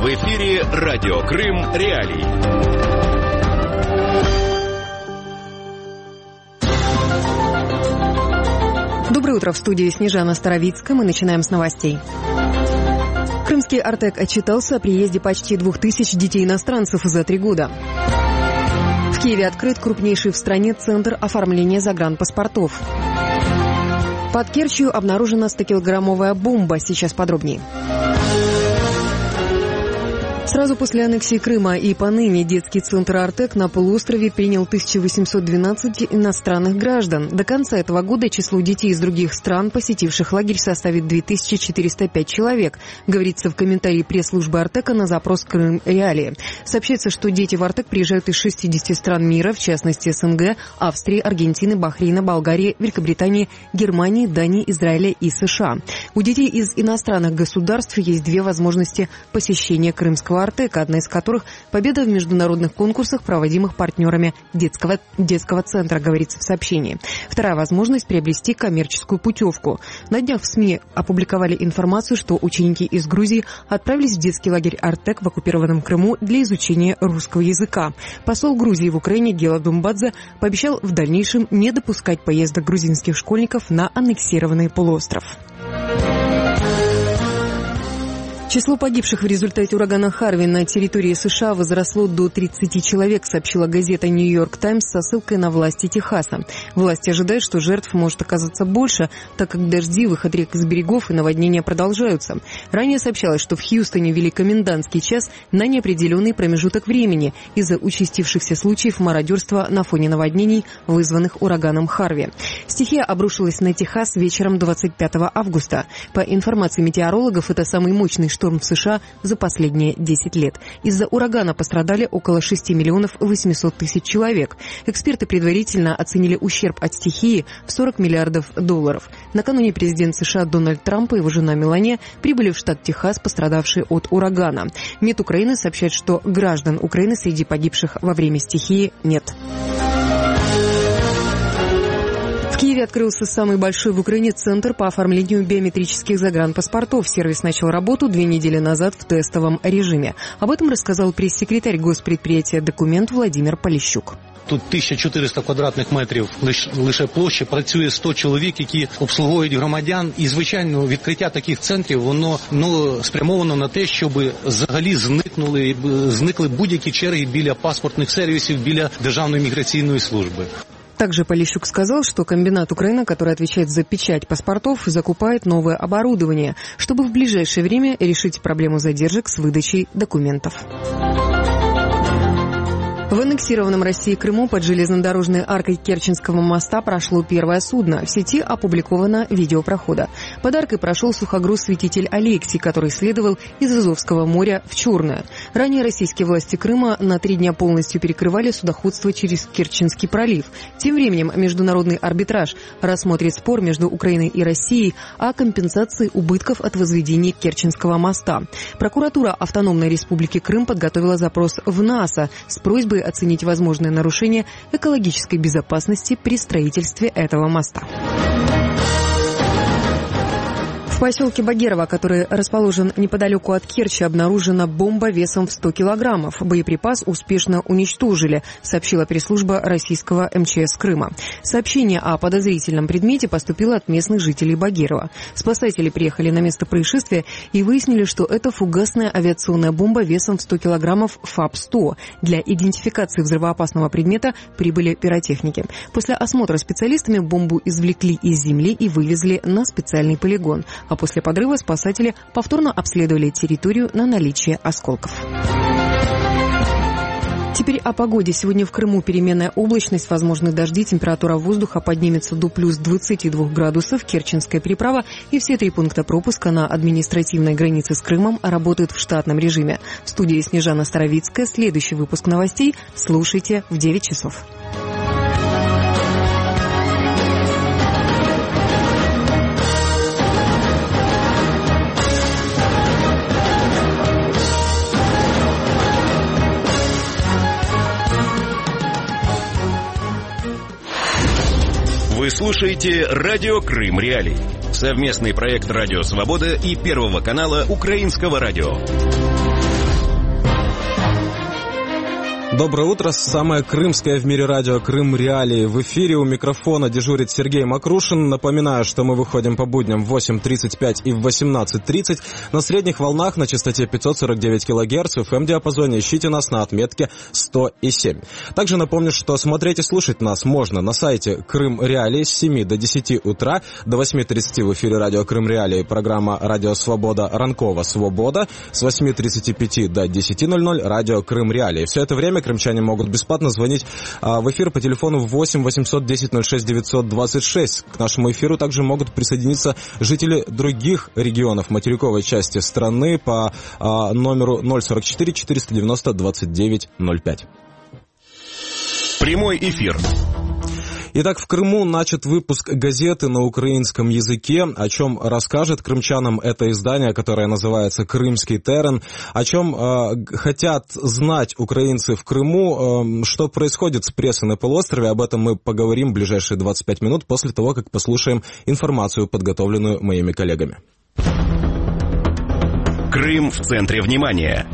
В эфире радио Крым Реалии. Доброе утро, в студии Снежана Старовицкая. Мы начинаем с новостей. Крымский Артек отчитался о приезде почти 2000 детей-иностранцев за 3 года. В Киеве открыт крупнейший в стране центр оформления загранпаспортов. Под Керчью обнаружена 100-килограммовая бомба. Сейчас подробнее. Сразу после аннексии Крыма и поныне детский центр «Артек» на полуострове принял 1812 иностранных граждан. До конца этого года число детей из других стран, посетивших лагерь, составит 2405 человек, говорится в комментарии пресс-службы «Артека» на запрос «Крым Реалии». Сообщается, что дети в «Артек» приезжают из 60 стран мира, в частности СНГ, Австрии, Аргентины, Бахрейна, Болгарии, Великобритании, Германии, Дании, Израиля и США. У детей из иностранных государств есть 2 возможности посещения крымского «Артека», одна из которых – победа в международных конкурсах, проводимых партнерами детского центра, говорится в сообщении. Вторая возможность – приобрести коммерческую путевку. На днях в СМИ опубликовали информацию, что ученики из Грузии отправились в детский лагерь «Артек» в оккупированном Крыму для изучения русского языка. Посол Грузии в Украине Гела Думбадзе пообещал в дальнейшем не допускать поездок грузинских школьников на аннексированный полуостров. Число погибших в результате урагана Харви на территории США возросло до 30 человек, сообщила газета «Нью-Йорк Таймс» со ссылкой на власти Техаса. Власти ожидают, что жертв может оказаться больше, так как дожди, выход рек из берегов и наводнения продолжаются. Ранее сообщалось, что в Хьюстоне ввели комендантский час на неопределенный промежуток времени из-за участившихся случаев мародерства на фоне наводнений, вызванных ураганом Харви. Стихия обрушилась на Техас вечером 25 августа. По информации метеорологов, это самый мощный шторм в США за последние 10 лет. Из-за урагана пострадали около 6 миллионов 800 тысяч человек. Эксперты предварительно оценили ущерб от стихии в $40 миллиардов. Накануне президент США Дональд Трамп и его жена Мелания прибыли в штат Техас, пострадавший от урагана. МИД Украины сообщает, что граждан Украины среди погибших во время стихии нет. В Киеве открылся самый большой в Украине центр по оформлению биометрических загранпаспортов. Сервис начал работу 2 недели назад в тестовом режиме. Об этом рассказал прес-секретарь госпредприятия «Документ» Владимир Поліщук. Тут 1400 квадратних метрів лише площі, працює 100 чоловік, які обслуговують громадян. І, звичайно, відкриття таких центрів, воно спрямовано на те, щоб взагалі зникли будь-які черги біля паспортних сервісів, біля Державної міграційної служби. Также Поліщук сказал, что комбинат «Украина», который отвечает за печать паспортов, закупает новое оборудование, чтобы в ближайшее время решить проблему задержек с выдачей документов. В аннексированном Россией Крыму под железнодорожной аркой Керченского моста прошло первое судно. В сети опубликовано видео прохода. Под аркой прошел сухогруз-святитель Алексий, который следовал из Азовского моря в Черное. Ранее российские власти Крыма на 3 дня полностью перекрывали судоходство через Керченский пролив. Тем временем международный арбитраж рассмотрит спор между Украиной и Россией о компенсации убытков от возведения Керченского моста. Прокуратура Автономной Республики Крым подготовила запрос в НАСА с просьбой оценить возможные нарушения экологической безопасности при строительстве этого моста. В поселке Багерово, который расположен неподалеку от Керчи, обнаружена бомба весом в 100 килограммов. Боеприпас успешно уничтожили, сообщила пресс-служба российского МЧС Крыма. Сообщение о подозрительном предмете поступило от местных жителей Багерова. Спасатели приехали на место происшествия и выяснили, что это фугасная авиационная бомба весом в 100 килограммов ФАП-100. Для идентификации взрывоопасного предмета прибыли пиротехники. После осмотра специалистами бомбу извлекли из земли и вывезли на специальный полигон. А после подрыва спасатели повторно обследовали территорию на наличие осколков. Теперь о погоде. Сегодня в Крыму переменная облачность, возможны дожди, температура воздуха поднимется до плюс 22 градусов. Керченская переправа и все 3 пункта пропуска на административной границе с Крымом работают в штатном режиме. В студии Снежана Старовицкая. Следующий выпуск новостей слушайте в 9 часов. Вы слушаете радио Крым Реалии. Совместный проект «Радио Свобода» и Первого канала Украинского радио. Доброе утро. Самое крымское в мире радио «Крым Реалии». В эфире у микрофона дежурит Сергей Макрушин. Напоминаю, что мы выходим по будням в 8:35 и в 18:30 на средних волнах на частоте 549 кГц в FM-диапазоне. Ищите нас на отметке 100,7. Также напомню, что смотреть и слушать нас можно на сайте «Крым Реалии» с 7 до 10 утра, до 8:30 в эфире радио «Крым Реалии» программа «Радио Свобода» Ранкова Свобода, с 8:35 до 10:00 радио «Крым Реалии». Все это время крымчане могут бесплатно звонить в эфир по телефону 8 810 06 926. К нашему эфиру также могут присоединиться жители других регионов материковой части страны по номеру 044 490 29 05. Прямой эфир. Итак, в Крыму начат выпуск газеты на украинском языке, о чем расскажет крымчанам это издание, которое называется «Крымский терен», о чем хотят знать украинцы в Крыму, что происходит с прессой на полуострове. Об этом мы поговорим в ближайшие 25 минут после того, как послушаем информацию, подготовленную моими коллегами. Крым в центре внимания.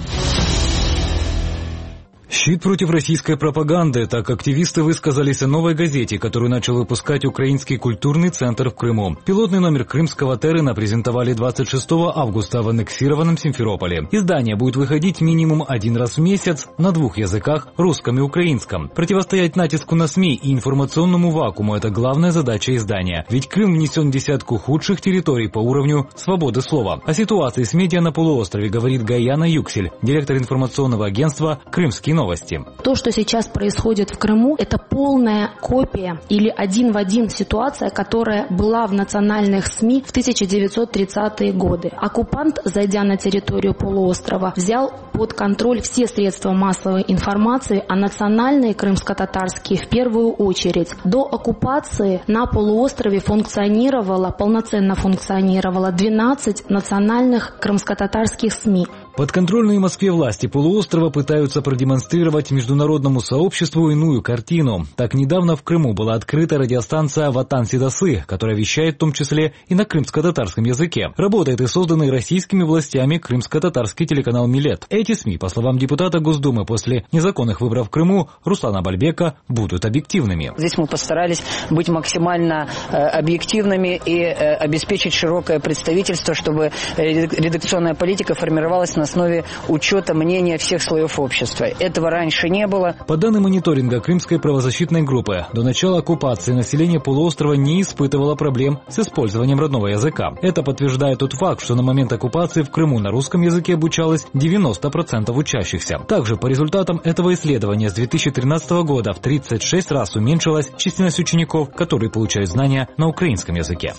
Щит против российской пропаганды. Так активисты высказались о новой газете, которую начал выпускать Украинский культурный центр в Крыму. Пилотный номер крымского терена презентовали 26 августа в аннексированном Симферополе. Издание будет выходить минимум один раз в месяц на двух языках – русском и украинском. Противостоять натиску на СМИ и информационному вакууму – это главная задача издания. Ведь Крым внесен в десятку худших территорий по уровню свободы слова. О ситуации с медиа на полуострове говорит Гаяна Юксель, директор информационного агентства «Крымские новости». То, что сейчас происходит в Крыму, это полная копия или один в один ситуация, которая была в национальных СМИ в 1930-е годы. Оккупант, зайдя на территорию полуострова, взял под контроль все средства массовой информации, а национальные крымско-татарские в первую очередь. До оккупации на полуострове полноценно функционировало 12 национальных крымско-татарских СМИ. Подконтрольные Москве власти полуострова пытаются продемонстрировать международному сообществу иную картину. Так недавно в Крыму была открыта радиостанция «Ватан Седасы», которая вещает в том числе и на крымско-татарском языке. Работает и созданный российскими властями крымско-татарский телеканал «Милет». Эти СМИ, по словам депутата Госдумы, после незаконных выборов в Крыму Руслана Бальбека, будут объективными. Здесь мы постарались быть максимально объективными и обеспечить широкое представительство, чтобы редакционная политика формировалась на основе учета мнения всех слоев общества. Этого раньше не было. По данным мониторинга Крымской правозащитной группы, до начала оккупации население полуострова не испытывало проблем с использованием родного языка. Это подтверждает тот факт, что на момент оккупации в Крыму на русском языке обучалось 90% учащихся. Также по результатам этого исследования с 2013 года в 36 раз уменьшилась численность учеников, которые получают знания на украинском языке.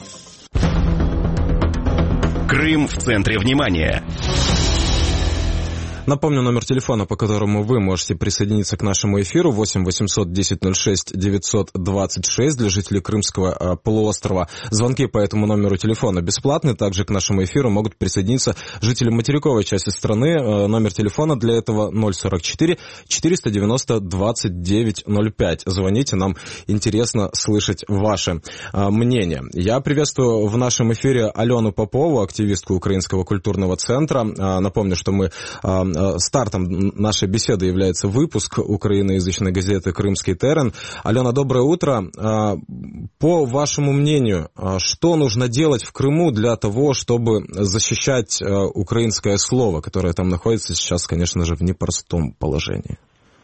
Крым в центре внимания. Напомню, номер телефона, по которому вы можете присоединиться к нашему эфиру, 8 810 06 926 для жителей Крымского полуострова. Звонки по этому номеру телефона бесплатны. Также к нашему эфиру могут присоединиться жители материковой части страны. Номер телефона для этого 044 490 29 05. Звоните, нам интересно слышать ваше мнение. Я приветствую в нашем эфире Алену Попову, активистку Украинского культурного центра. Напомню, что мы... Стартом нашей беседы является выпуск украиноязычной газеты «Крымский терен». Алена, доброе утро. По вашему мнению, что нужно делать в Крыму для того, чтобы защищать украинское слово, которое там находится сейчас, конечно же, в непростом положении?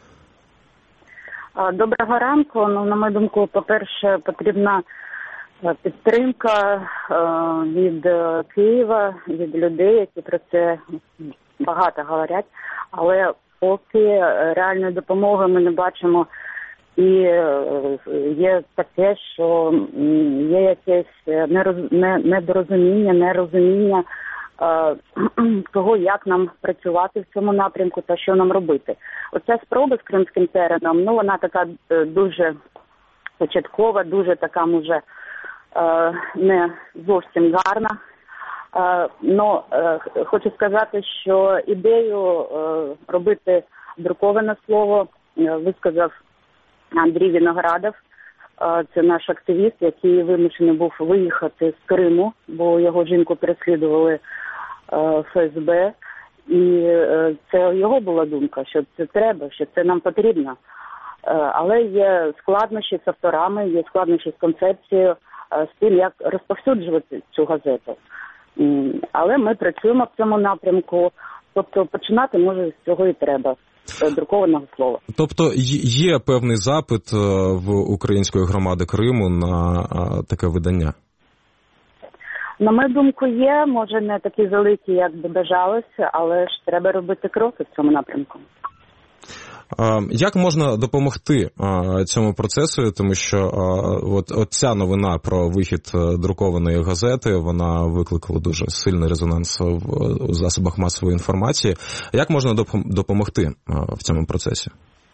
Доброго ранку. На мою думку, по-перше, потрібна підтримка від Києва, від людей, які про це багато говорять, але поки реальної допомоги ми не бачимо. І є таке, що є якесь недорозуміння, нерозуміння того, як нам працювати в цьому напрямку та що нам робити. Оця спроба з Кримським тереном, вона така дуже початкова, дуже така, може, не зовсім гарна. Но хочу сказати, що ідею робити друковане слово висказав Андрій Виноградов. Це наш активіст, який вимушений був виїхати з Криму, бо його жінку переслідували ФСБ. І це його була думка, що це треба, що це нам потрібно. Але є складнощі з авторами, є складнощі з концепцією, з тим, як розповсюджувати цю газету. Але ми працюємо в цьому напрямку, тобто починати, може, з цього і треба, з друкованого слова. Тобто є певний запит в української громади Криму на таке видання? На мою думку, є, може не такі великі, як би бажалося, але ж треба робити кроки в цьому напрямку. Як можна допомогти цьому процесу, тому що от ця новина про вихід друкованої газети, вона викликала дуже сильний резонанс в засобах масової інформації. Як можна допомогти в цьому процесі?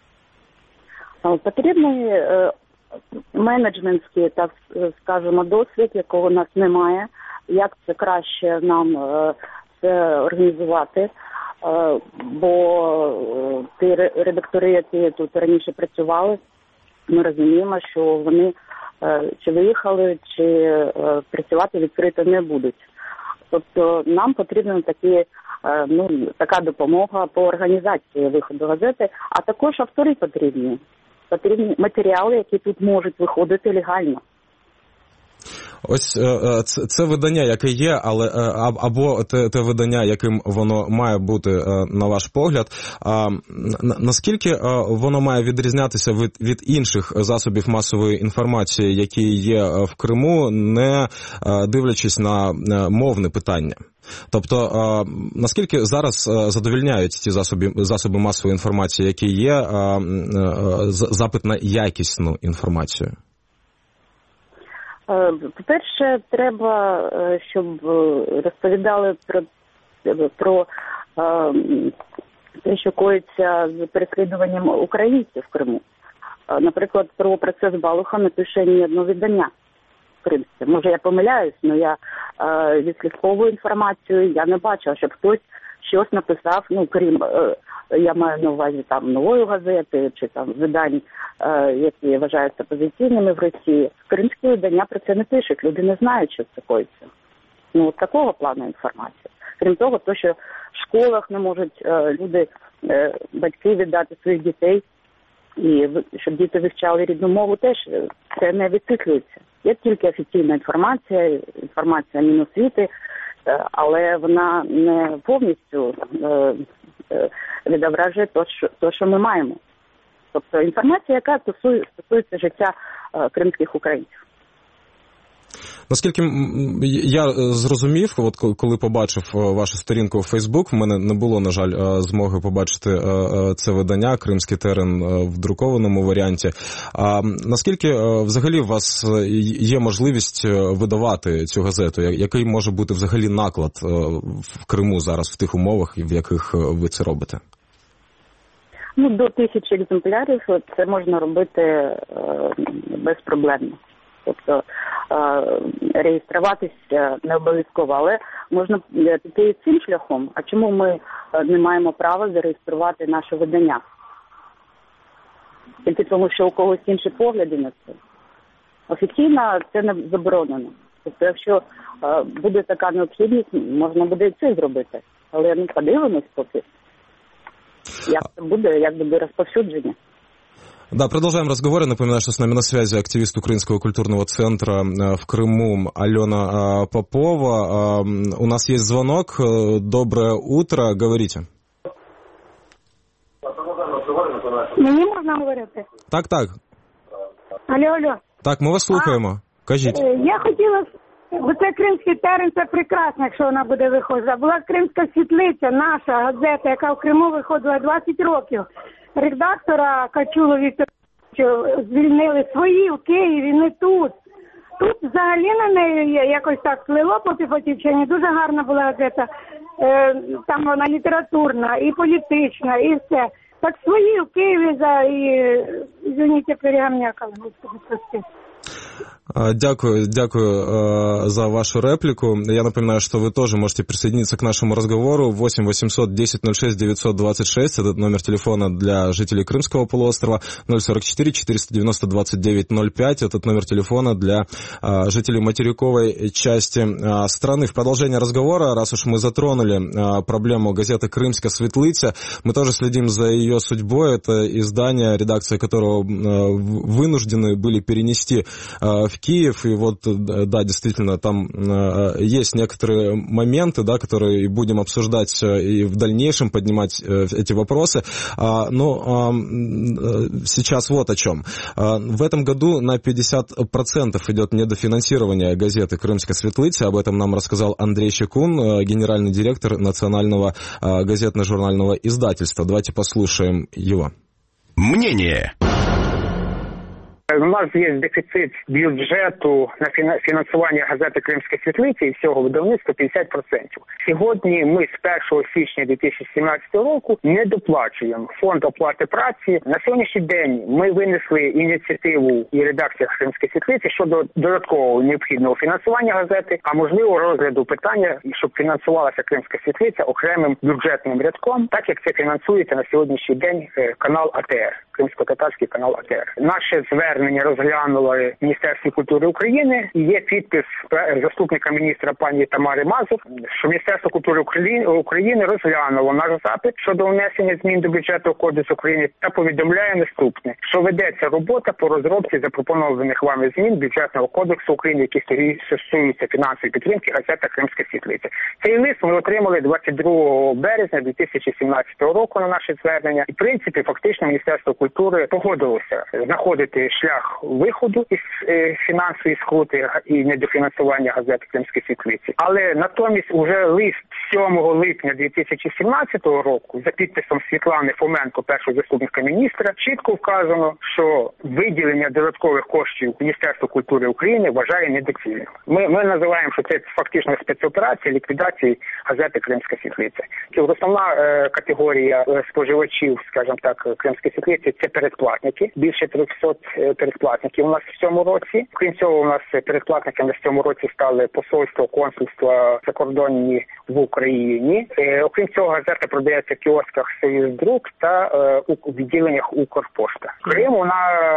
Потрібний менеджментський, так скажемо, досвід, якого у нас немає. Як це краще нам це організувати? Бо ті редактори, які тут раніше працювали, ми розуміємо, що вони чи виїхали, чи працювати відкрито не будуть. Тобто нам потрібна така допомога по організації виходу газети, а також автори потрібні. Потрібні матеріали, які тут можуть виходити легально. Ось це видання, яке є, але або те видання, яким воно має бути, на ваш погляд, наскільки воно має відрізнятися від інших засобів масової інформації, які є в Криму, не дивлячись на мовне питання? Тобто, наскільки зараз задовольняють ті засоби масової інформації, які є, запит на якісну інформацію? По-перше, треба, щоб розповідали про те, що коїться з переслідуванням українців в Криму. Наприклад, про процес Балуха не пише ні одне видання кримське. Може, я помиляюсь, але я відслідковую інформацію, я не бачила, щоб хтось щось написав, крім, я маю на увазі там Нової газети чи там видань, які вважаються опозиційними в Росії. Кримські видання про це не пишуть, люди не знають, що це коїться. От такого плану інформація. Крім того, що в школах не можуть люди, батьки віддати своїх дітей, і щоб діти вивчали рідну мову, теж це не висвітлюється. Є тільки офіційна інформація Міносвіти, але вона не повністю відображує те, що ми маємо. Тобто інформація, яка стосується життя кримських українців. Наскільки я зрозумів, от коли побачив вашу сторінку в Фейсбук, в мене не було, на жаль, змоги побачити це видання «Кримський терен» в друкованому варіанті. Наскільки взагалі у вас є можливість видавати цю газету? Який може бути взагалі наклад в Криму зараз в тих умовах, в яких ви це робите? До 1000 екземплярів це можна робити безпроблемно. Тобто реєструватися не обов'язково, але можна піти цим шляхом. А чому ми не маємо права зареєструвати наше видання? Тільки тому, що у когось інші погляди на це. Офіційно це не заборонено. Тобто, якщо буде така необхідність, можна буде і це зробити. Але подивимось поки, як це буде, як буде розповсюдження. Да, продолжаем разговор. Напоминаю, что с нами на связи активист Украинского культурного центра в Крыму Алена Попова. У нас есть звонок. Доброе утро. Говорите. Мені можна говорити? Так. Алло. Так, ми вас слухаємо. Кажіть. Я хотіла, бо це «Кримський терен», це прекрасно, якщо вона буде виходити. Була «Кримська світлиця», наша газета, яка в Криму виходила 20 років. Редактора Качулу Вікторовича звільнили свої в Києві, не тут. Тут взагалі на неї якось так плило по Піхотівщині. Дуже гарна була газета. Там вона літературна і політична, і все. Так свої в Києві і, извините, перегамнякали, господи, прости. Дякую за вашу реплику. Я напоминаю, что вы тоже можете присоединиться к нашему разговору. 8 800 10 06 926, этот номер телефона для жителей Крымского полуострова. 044 490 29 05, этот номер телефона для жителей материковой части страны. В продолжение разговора, раз уж мы затронули проблему газеты «Крымская Светлиця», мы тоже следим за ее судьбой. Это издание, редакция которого вынуждены были перенести в Киев, и вот, да, действительно, там есть некоторые моменты, да, которые будем обсуждать и в дальнейшем поднимать эти вопросы, но сейчас вот о чем. В этом году на 50% идет недофинансирование газеты «Крымская Светлиця», об этом нам рассказал Андрей Щекун, генеральный директор Национального газетно-журнального издательства. Давайте послушаем его. Мнение. У нас є дефіцит бюджету на фінансування газети «Кримська Світлиця» і всього видавництва 50%. Сьогодні ми з 1 січня 2017 року не доплачуємо фонд оплати праці. На сьогоднішній день ми винесли ініціативу і редакція «Кримської Світлиці» щодо додаткового необхідного фінансування газети, а можливо розгляду питання, щоб фінансувалася «Кримська Світлиця» окремим бюджетним рядком, так як це фінансується на сьогоднішній день канал АТР, кримсько-татарський канал АТР. Наше звернення розглянуло Міністерство культури України і є підпис заступника міністра пані Тамари Мазур, що Міністерство культури України розглянуло наш запит щодо внесення змін до бюджетного кодексу України та повідомляє наступне, що ведеться робота по розробці запропонованих вами змін бюджетного кодексу України, які стосуються фінансової підтримки газети «Кримська Світлиця». Цей лист ми отримали 22 березня 2017 року на наше звернення. І, в принципі, фактично Міністерство культури погодилося знаходити шлях виходу із фінансової скрути і недофінансування газети «Кримська Світлиця». Але натомість уже лист 7 липня 2017 року за підписом Світлани Фоменко, першого заступника міністра, чітко вказано, що виділення додаткових коштів Міністерства культури України вважає недоцільним. Ми називаємо, що це фактично спецоперація ліквідації газети «Кримська Світлиця». Основна категорія споживачів, скажімо так, «Кримської Світлиці» – це передплатники. Більше 300 передплатників у нас в цьому році. Крім цього, у нас передплатниками в цьому році стали посольство, консульства закордонні в Україні. Окрім цього, газета продається в кіосках «Союздрук» та у відділеннях «Укрпошта». Крим вона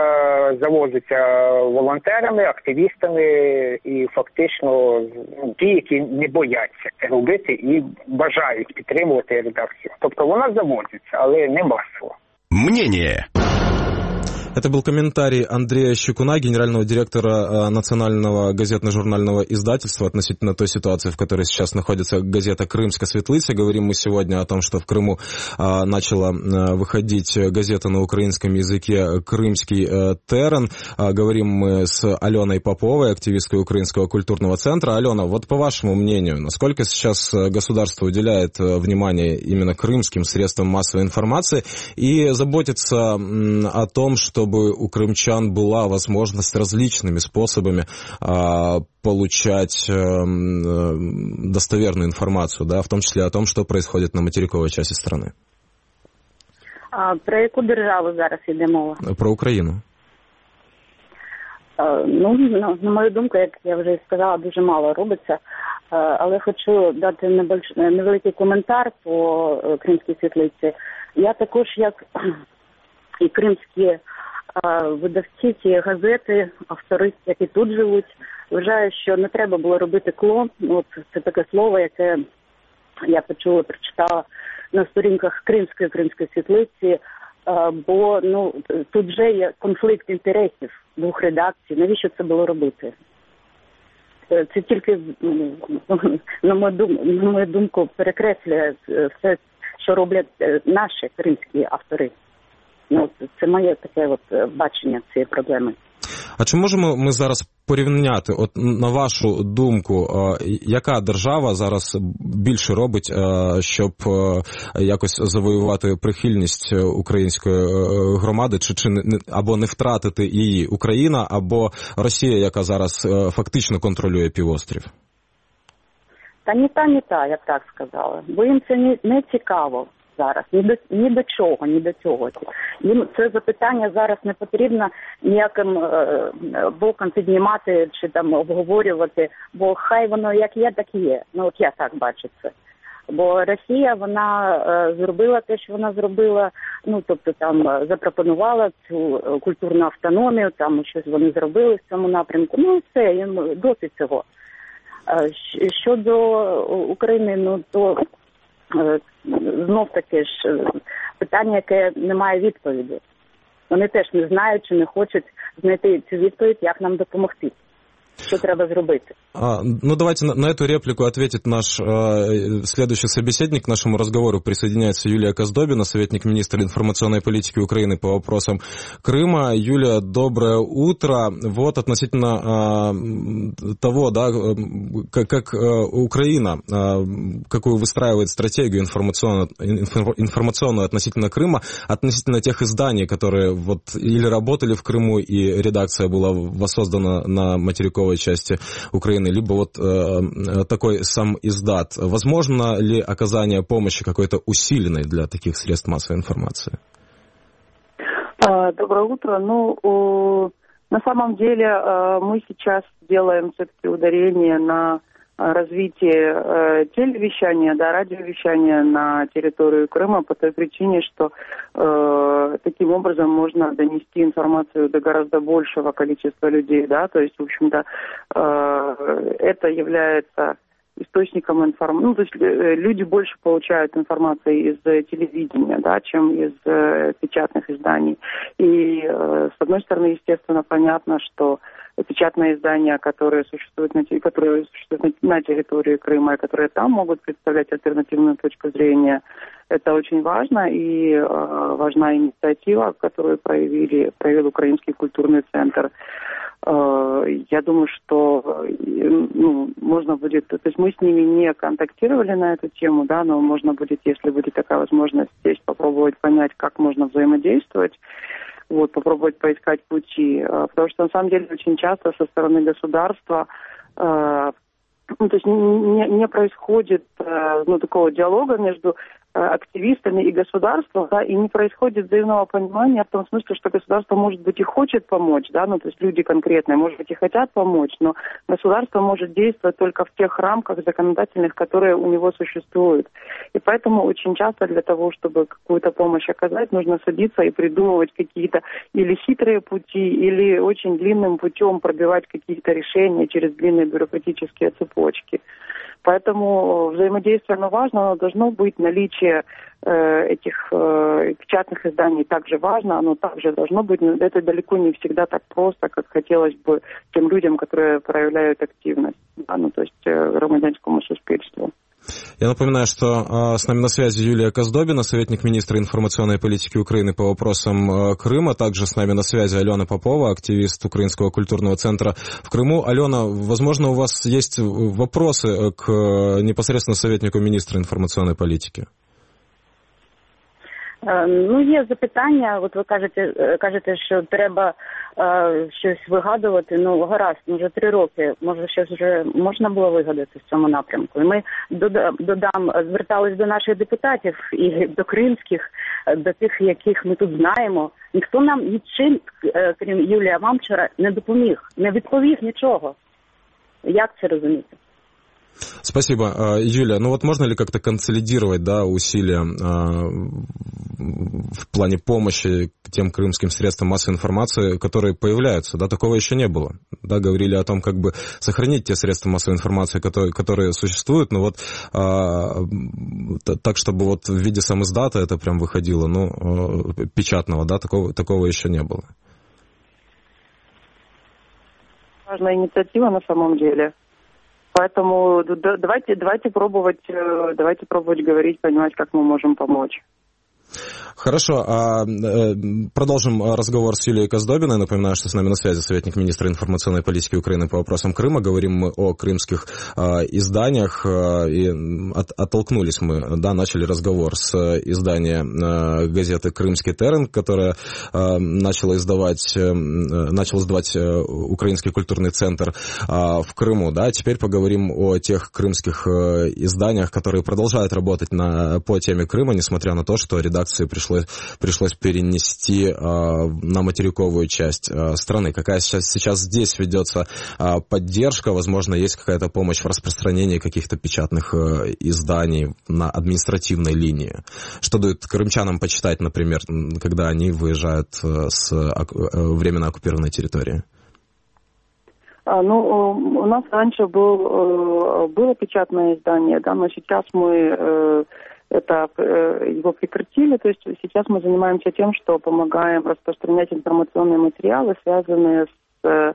завозиться волонтерами, активістами і фактично ті, які не бояться це робити і бажають підтримувати редакцію. Тобто вона завозиться, але не масово. Мнение. Это был комментарий Андрея Щекуна, генерального директора Национального газетно-журнального издательства относительно той ситуации, в которой сейчас находится газета «Крымская Светлиця». Говорим мы сегодня о том, что в Крыму начала выходить газета на украинском языке «Крымский Терен». Говорим мы с Аленой Поповой, активисткой Украинского культурного центра. Алена, вот по вашему мнению, насколько сейчас государство уделяет внимание именно крымским средствам массовой информации и заботится о том, чтобы у крымчан была возможность различными способами получать достоверную информацию, да, в том числе о том, что происходит на материковой части страны? Про яку державу зараз йде мова? Про Україну. На мою думку, як я вже сказала, дуже мало робиться. Але хочу дати невеликий коментар по «Кримській Світлиці». Я також, як і кримські видавці цієї газети, автори, які тут живуть, вважаю, що не треба було робити клон. От це таке слово, яке я почула, прочитала на сторінках Кримської Світлиці, бо тут вже є конфлікт інтересів двох реакцій. Навіщо це було робити? Це тільки, на мою думку, перекреслює все, що роблять наші кримські автори. Це моє таке бачення цієї проблеми. А чи можемо ми зараз порівняти, от на вашу думку, яка держава зараз більше робить, щоб якось завоювати прихильність української громади, чи або не втратити її? Україна або Росія, яка зараз фактично контролює півострів? Та ні та, я б так сказала. Бо їм це не цікаво. зараз. Ні до чого. Їм це запитання зараз не потрібно ніяким боком піднімати чи там обговорювати, бо хай воно як є, так і є. Ну от я так бачу це. Бо Росія, вона зробила те, що вона зробила, ну, тобто там запропонувала цю культурну автономію, там щось вони зробили в цьому напрямку. Ну, все, їм досить цього. Щодо України, ну, то знов таки ж питання, яке не має відповіді. Вони теж не знають чи не хочуть знайти цю відповідь, як нам допомогти. Что треба зробити? Ну, давайте на эту реплику ответит наш следующий собеседник к нашему разговору. Присоединяется Юлия Коздобина, советник министра информационной политики Украины по вопросам Крыма. Юлия, доброе утро. Вот относительно того, да, как Украина, какую выстраивает стратегию информационную относительно Крыма, относительно тех изданий, которые вот или работали в Крыму, и редакция была воссоздана на материковой части Украины, либо вот такой сам издат. Возможно ли оказание помощи какой-то усиленной для таких средств массовой информации? Доброе утро. Ну, на самом деле мы сейчас делаем все-таки ударение на развитие телевещания, да, радиовещания на территорию Крыма по той причине, что таким образом можно донести информацию до гораздо большего количества людей, да, то есть, в общем-то, это является источником информации, ну, то есть люди больше получают информации из телевидения, да, чем из печатных изданий. И, с одной стороны, естественно, понятно, что печатные издания, которые существуют на территории Крыма и которые там могут представлять альтернативную точку зрения, это очень важно, и важна инициатива, которую проявил Украинский культурный центр. Я думаю, что можно будет, то есть мы с ними не контактировали на эту тему, да, но можно будет, если будет такая возможность здесь, попробовать понять, как можно взаимодействовать, вот, попробовать поискать пути, потому что на самом деле очень часто со стороны государства то есть не происходит такого диалога между активистами и государством, да, и не происходит взаимного понимания в том смысле, что государство, может быть, и хочет помочь, да, ну, то есть люди конкретные, может быть, и хотят помочь, но государство может действовать только в тех рамках законодательных, которые у него существуют. И поэтому очень часто для того, чтобы какую-то помощь оказать, нужно садиться и придумывать какие-то или хитрые пути, или очень длинным путем пробивать какие-то решения через длинные бюрократические цепочки. Поэтому взаимодействие, оно важно, оно должно быть, наличие этих печатных изданий также важно, оно также должно быть, но это далеко не всегда так просто, как хотелось бы тем людям, которые проявляют активность, да, ну, то есть громадянскому суспільству. Я напоминаю, что с нами на связи Юлия Коздобина, советник министра информационной политики Украины по вопросам Крыма. Также с нами на связи Алена Попова, активист Украинского культурного центра в Крыму. Алена, возможно, у вас есть вопросы к непосредственно советнику министра информационной политики? Ну, є запитання. От ви кажете, що треба щось вигадувати. Ну, гаразд, вже 3 роки. Може, щось вже можна було вигадати в цьому напрямку. І ми, звертались до наших депутатів і до кримських, до тих, яких ми тут знаємо. Ніхто нам нічим, крім Юлія Мамчара, не допоміг, не відповів нічого. Як це розуміти? Спасибо, Юлия. Ну вот можно ли как-то консолидировать, да, усилия в плане помощи тем крымским средствам массовой информации, которые появляются? Да, такого еще не было. Да, говорили о том, как бы сохранить те средства массовой информации, которые существуют, но вот так, чтобы вот в виде самиздата это прям выходило, ну, печатного, да, такого еще не было. Важная инициатива на самом деле. Поэтому давайте пробовать говорить, понимать, как мы можем помочь. Хорошо, продолжим разговор с Юлией Коздобиной. Напоминаю, что с нами на связи советник министра информационной политики Украины по вопросам Крыма. Говорим мы о крымских изданиях, и оттолкнулись мы, да, начали разговор с издания газеты «Крымский терен», которая начала издавать Украинский культурный центр в Крыму. Да. Теперь поговорим о тех крымских изданиях, которые продолжают работать по теме Крыма, несмотря на то, что редакции пришлось перенести на материковую часть страны. Какая сейчас здесь ведется поддержка? Возможно, есть какая-то помощь в распространении каких-то печатных изданий на административной линии? Что дают крымчанам почитать, например, когда они выезжают с временно оккупированной территории? У нас раньше было печатное издание, да, но сейчас мы его прекратили, то есть сейчас мы занимаемся тем, что помогаем распространять информационные материалы, связанные с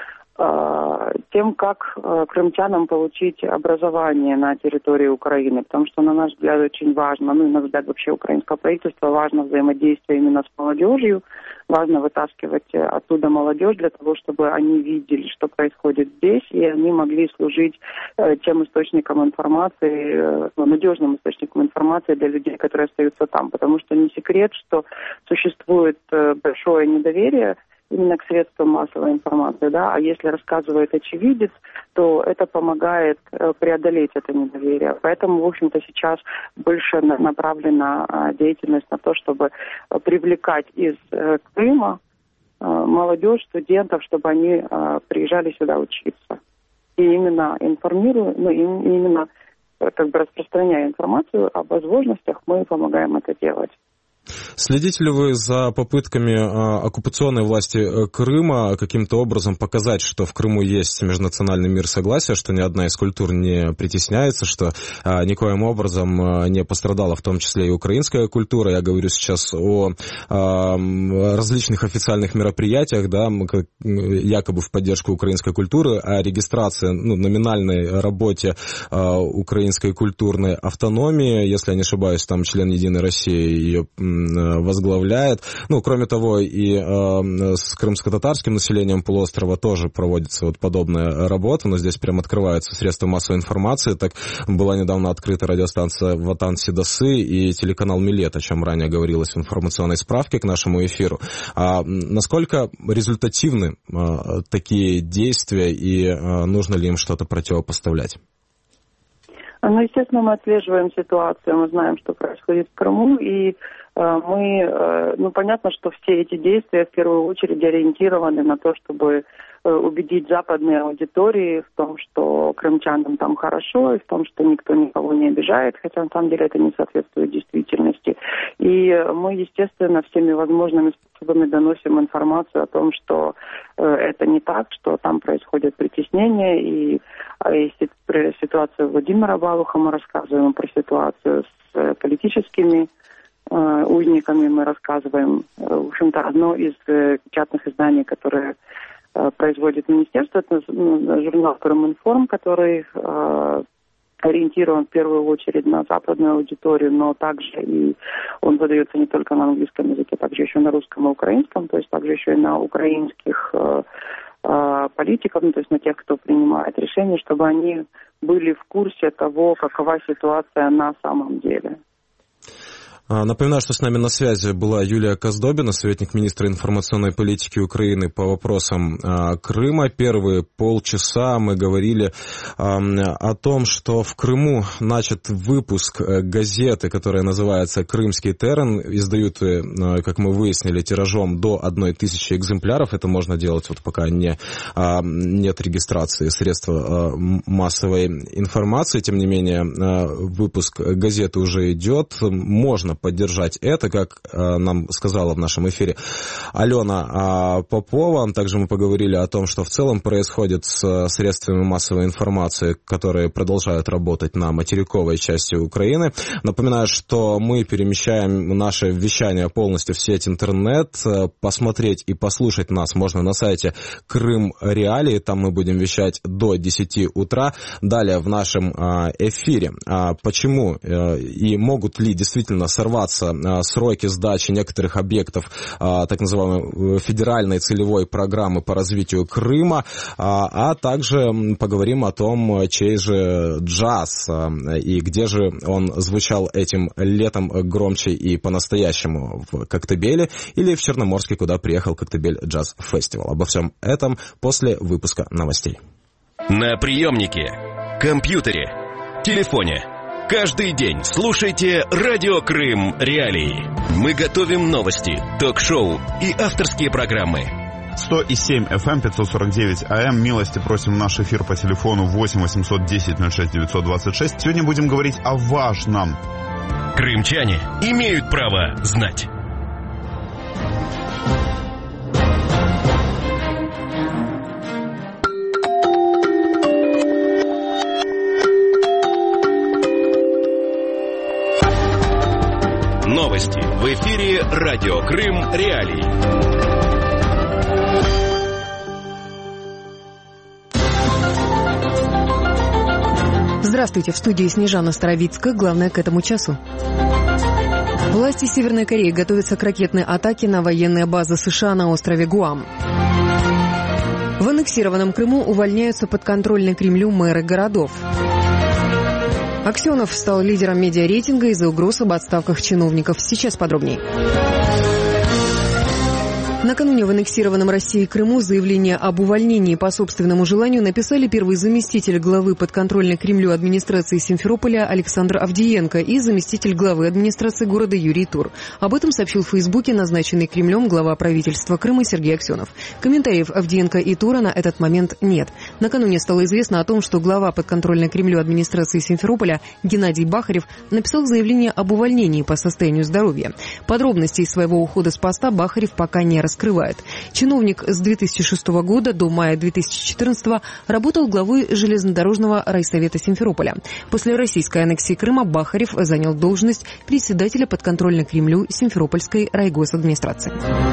тем, как крымчанам получить образование на территории Украины, потому что, на наш взгляд, очень важно, и на взгляд вообще украинского правительства, важно взаимодействие именно с молодежью, важно вытаскивать оттуда молодежь для того, чтобы они видели, что происходит здесь, и они могли служить тем источником информации, надежным источником информации для людей, которые остаются там, потому что не секрет, что существует большое недоверие именно к средствам массовой информации, да, а если рассказывает очевидец, то это помогает преодолеть это недоверие. Поэтому, в общем-то, сейчас больше направлена деятельность на то, чтобы привлекать из Крыма молодежь, студентов, чтобы они приезжали сюда учиться. И именно информируя, именно распространяя информацию о возможностях, мы помогаем это делать. Следите ли вы за попытками оккупационной власти Крыма каким-то образом показать, что в Крыму есть межнациональный мир согласия, что ни одна из культур не притесняется, что никоим образом не пострадала в том числе и украинская культура? Я говорю сейчас о различных официальных мероприятиях, да, якобы в поддержку украинской культуры, о регистрации, номинальной работе украинской культурной автономии. Если я не ошибаюсь, там член «Единой России» ее возглавляет. Кроме того, и с крымско-татарским населением полуострова тоже проводится подобная работа, но здесь прям открываются средства массовой информации. Так была недавно открыта радиостанция «Ватан Сидасы» и телеканал «Милет», о чем ранее говорилось в информационной справке к нашему эфиру. Насколько результативны такие действия и нужно ли им что-то противопоставлять? Естественно, мы отслеживаем ситуацию, мы знаем, что происходит в Крыму, и понятно, что все эти действия в первую очередь ориентированы на то, чтобы убедить западные аудитории в том, что крымчанам там хорошо, и в том, что никто никого не обижает, хотя на самом деле это не соответствует действительности. И мы, естественно, всеми возможными способами доносим информацию о том, что это не так, что там происходит притеснение, и про ситуацию Владимира Балуха мы рассказываем, про ситуацию с политическими узниками мы рассказываем. В общем-то, одно из печатных изданий, которое производит министерство, это журнал «Крыминформ», который ориентирован в первую очередь на западную аудиторию, но также и он выдается не только на английском языке, также еще на русском и украинском, то есть также еще и на украинских политиков, то есть на тех, кто принимает решения, чтобы они были в курсе того, какова ситуация на самом деле. Напоминаю, что с нами на связи была Юлия Коздобина, советник министра информационной политики Украины по вопросам Крыма. Первые полчаса мы говорили о том, что в Крыму начат выпуск газеты, которая называется «Крымский терен». Издают, как мы выяснили, тиражом до 1000 экземпляров. Это можно делать пока нет регистрации средств массовой информации. Тем не менее, выпуск газеты уже идет. Можно поддержать это, как нам сказала в нашем эфире Алена Попова. Также мы поговорили о том, что в целом происходит с средствами массовой информации, которые продолжают работать на материковой части Украины. Напоминаю, что мы перемещаем наше вещание полностью в сеть интернет. Посмотреть и послушать нас можно на сайте Крым Реалии. Там мы будем вещать до 10 утра. Далее в нашем эфире. Почему и могут ли действительно сорвать прерваться сроки сдачи некоторых объектов так называемой федеральной целевой программы по развитию Крыма, а также поговорим о том, чей же джаз и где же он звучал этим летом громче и по-настоящему, в Коктебеле или в Черноморске, куда приехал Коктебель Джаз Фестивал. Обо всем этом после выпуска новостей. На приемнике, компьютере, телефоне. Каждый день слушайте Радио Крым Реалии. Мы готовим новости, ток-шоу и авторские программы. 100,7 FM, 549 AM. Милости просим в наш эфир по телефону 8 810 06 926. Сегодня будем говорить о важном. Крымчане имеют право знать. Новости в эфире Радио Крым Реалии. Здравствуйте, в студии Снежана Старовицкая. Главное к этому часу. Власти Северной Кореи готовятся к ракетной атаке на военные базы США на острове Гуам. В аннексированном Крыму увольняются подконтрольные Кремлю мэры городов. Аксенов стал лидером медиарейтинга из-за угроз об отставках чиновников. Сейчас подробнее. Накануне в аннексированном Россией Крыму заявление об увольнении по собственному желанию написали первый заместитель главы подконтрольной Кремлю администрации Симферополя Александр Авдиенко и заместитель главы администрации города Юрий Тур. Об этом сообщил в Фейсбуке назначенный Кремлем глава правительства Крыма Сергей Аксенов. Комментариев Авдиенко и Тура на этот момент нет. Накануне стало известно о том, что глава подконтрольной Кремлю администрации Симферополя Геннадий Бахарев написал заявление об увольнении по состоянию здоровья. Подробностей своего ухода с поста Бахарев пока не раскрывает. Чиновник с 2006 года до мая 2014 работал главой железнодорожного райсовета Симферополя. После российской аннексии Крыма Бахарев занял должность председателя подконтрольной Кремлю Симферопольской райгосадминистрации.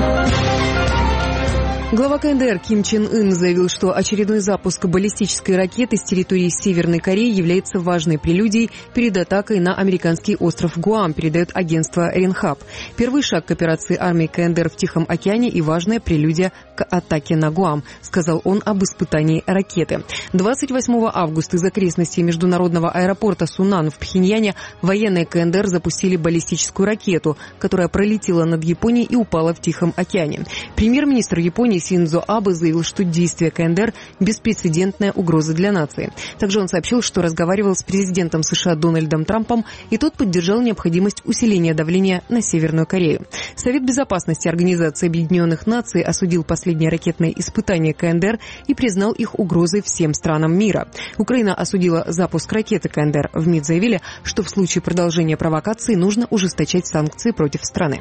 Глава КНДР Ким Чен Ын заявил, что очередной запуск баллистической ракеты с территории Северной Кореи является важной прелюдией перед атакой на американский остров Гуам, передает агентство Ренхап. Первый шаг к операции армии КНДР в Тихом океане и важная прелюдия к атаке на Гуам, сказал он об испытании ракеты. 28 августа из окрестностей международного аэропорта Сунан в Пхеньяне военные КНДР запустили баллистическую ракету, которая пролетела над Японией и упала в Тихом океане. Премьер-министр Японии Синдзо Абе заявил, что действия КНДР – беспрецедентная угроза для нации. Также он сообщил, что разговаривал с президентом США Дональдом Трампом, и тот поддержал необходимость усиления давления на Северную Корею. Совет безопасности Организации Объединенных Наций осудил последние ракетные испытания КНДР и признал их угрозой всем странам мира. Украина осудила запуск ракеты КНДР. В МИД заявили, что в случае продолжения провокации нужно ужесточать санкции против страны.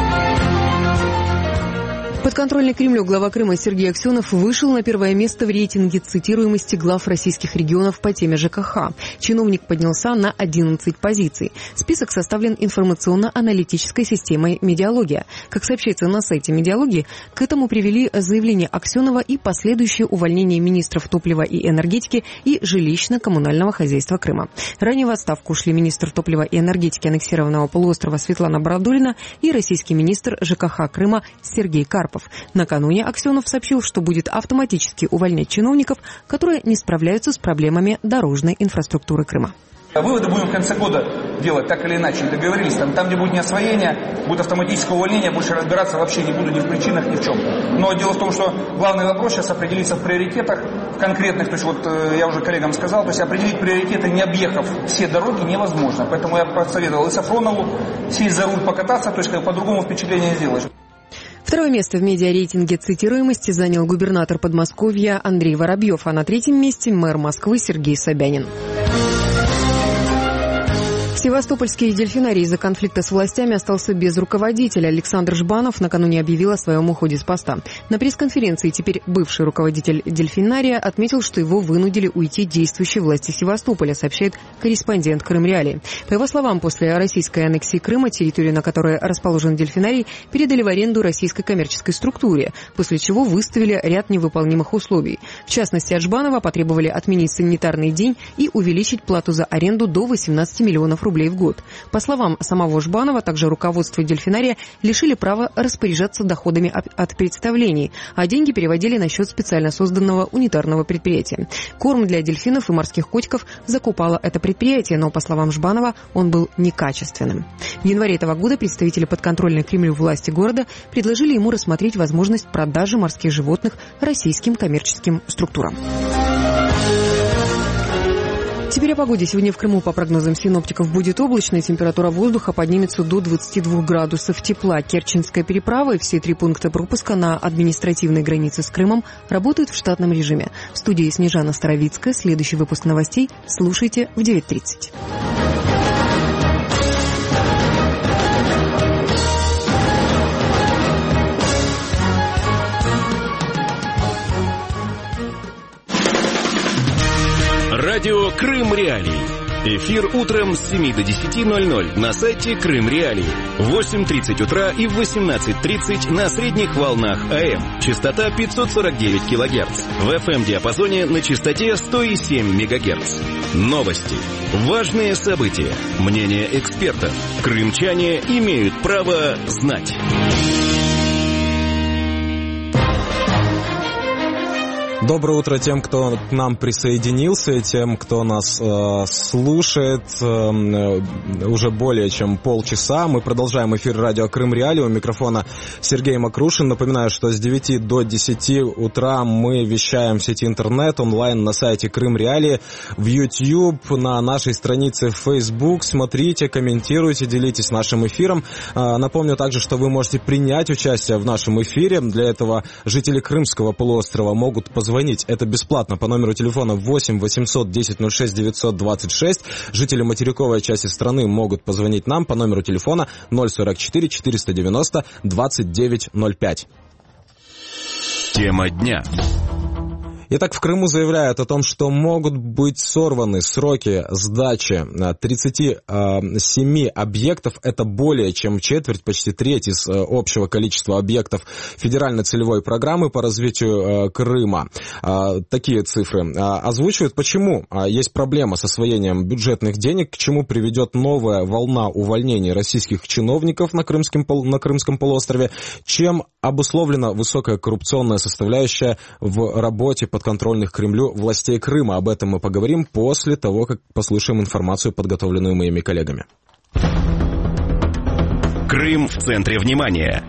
Подконтрольный Кремлю глава Крыма Сергей Аксенов вышел на первое место в рейтинге цитируемости глав российских регионов по теме ЖКХ. Чиновник поднялся на 11 позиций. Список составлен информационно-аналитической системой «Медиалогия». Как сообщается на сайте «Медиалогии», к этому привели заявление Аксенова и последующее увольнение министров топлива и энергетики и жилищно-коммунального хозяйства Крыма. Ранее в отставку ушли министр топлива и энергетики аннексированного полуострова Светлана Бородулина и российский министр ЖКХ Крыма Сергей Карпов. Накануне Аксенов сообщил, что будет автоматически увольнять чиновников, которые не справляются с проблемами дорожной инфраструктуры Крыма. Выводы будем в конце года делать так или иначе. Договорились, там где будет неосвоение, будет автоматическое увольнение, больше разбираться вообще не буду ни в причинах, ни в чем. Но дело в том, что главный вопрос сейчас определиться в приоритетах, в конкретных, то есть вот я уже коллегам сказал, то есть определить приоритеты, не объехав все дороги, невозможно. Поэтому я посоветовал и Сафронову сесть за руль, покататься, то есть по-другому впечатление сделаешь. Второе место в медиарейтинге цитируемости занял губернатор Подмосковья Андрей Воробьев, а на третьем месте мэр Москвы Сергей Собянин. Севастопольский дельфинарий из-за конфликта с властями остался без руководителя. Александр Жбанов накануне объявил о своем уходе с поста. На пресс-конференции теперь бывший руководитель дельфинария отметил, что его вынудили уйти действующие власти Севастополя, сообщает корреспондент Крым Реалии. По его словам, после российской аннексии Крыма территорию, на которой расположен дельфинарий, передали в аренду российской коммерческой структуре, после чего выставили ряд невыполнимых условий. В частности, от Жбанова потребовали отменить санитарный день и увеличить плату за аренду до 18 миллионов рублей. рублей в год. По словам самого Жбанова, также руководство дельфинария лишили права распоряжаться доходами от представлений, а деньги переводили на счет специально созданного унитарного предприятия. Корм для дельфинов и морских котиков закупало это предприятие, но, по словам Жбанова, он был некачественным. В январе этого года представители подконтрольной Кремлю власти города предложили ему рассмотреть возможность продажи морских животных российским коммерческим структурам. Теперь о погоде. Сегодня в Крыму, по прогнозам синоптиков, будет облачно, и температура воздуха поднимется до 22 градусов тепла. Керченская переправа и все 3 пункта пропуска на административной границе с Крымом работают в штатном режиме. В студии Снежана Старовицкая. Следующий выпуск новостей слушайте в 9:30. Радио Крым Реалии. Эфир утром с 7 до 10:00 на сайте Крым Реалии. В 8:30 утра и в 18:30 на средних волнах АМ. Частота 549 кГц. В FM-диапазоне на частоте 107 МГц. Новости. Важные события. Мнения экспертов. Крымчане имеют право знать. Доброе утро тем, кто к нам присоединился, и тем, кто нас слушает уже более чем полчаса. Мы продолжаем эфир радио Крым Реалии. У микрофона Сергей Макрушин. Напоминаю, что с 9 до 10 утра мы вещаем в сети интернет, онлайн на сайте Крым Реалии, в YouTube, на нашей странице в Facebook. Смотрите, комментируйте, делитесь нашим эфиром. Напомню также, что вы можете принять участие в нашем эфире. Для этого жители Крымского полуострова могут позвонить. Это бесплатно по номеру телефона 8 800 10 06 926. Жители материковой части страны могут позвонить нам по номеру телефона 044 490 2905. Тема дня. Итак, в Крыму заявляют о том, что могут быть сорваны сроки сдачи 37 объектов. Это более чем четверть, почти треть из общего количества объектов федеральной целевой программы по развитию Крыма. Такие цифры озвучивают. Почему есть проблема с освоением бюджетных денег, к чему приведет новая волна увольнений российских чиновников на Крымском полуострове, чем обусловлена высокая коррупционная составляющая в работе подконтрольных Кремлю властей Крыма. Об этом мы поговорим после того, как послушаем информацию, подготовленную моими коллегами. Крым в центре внимания.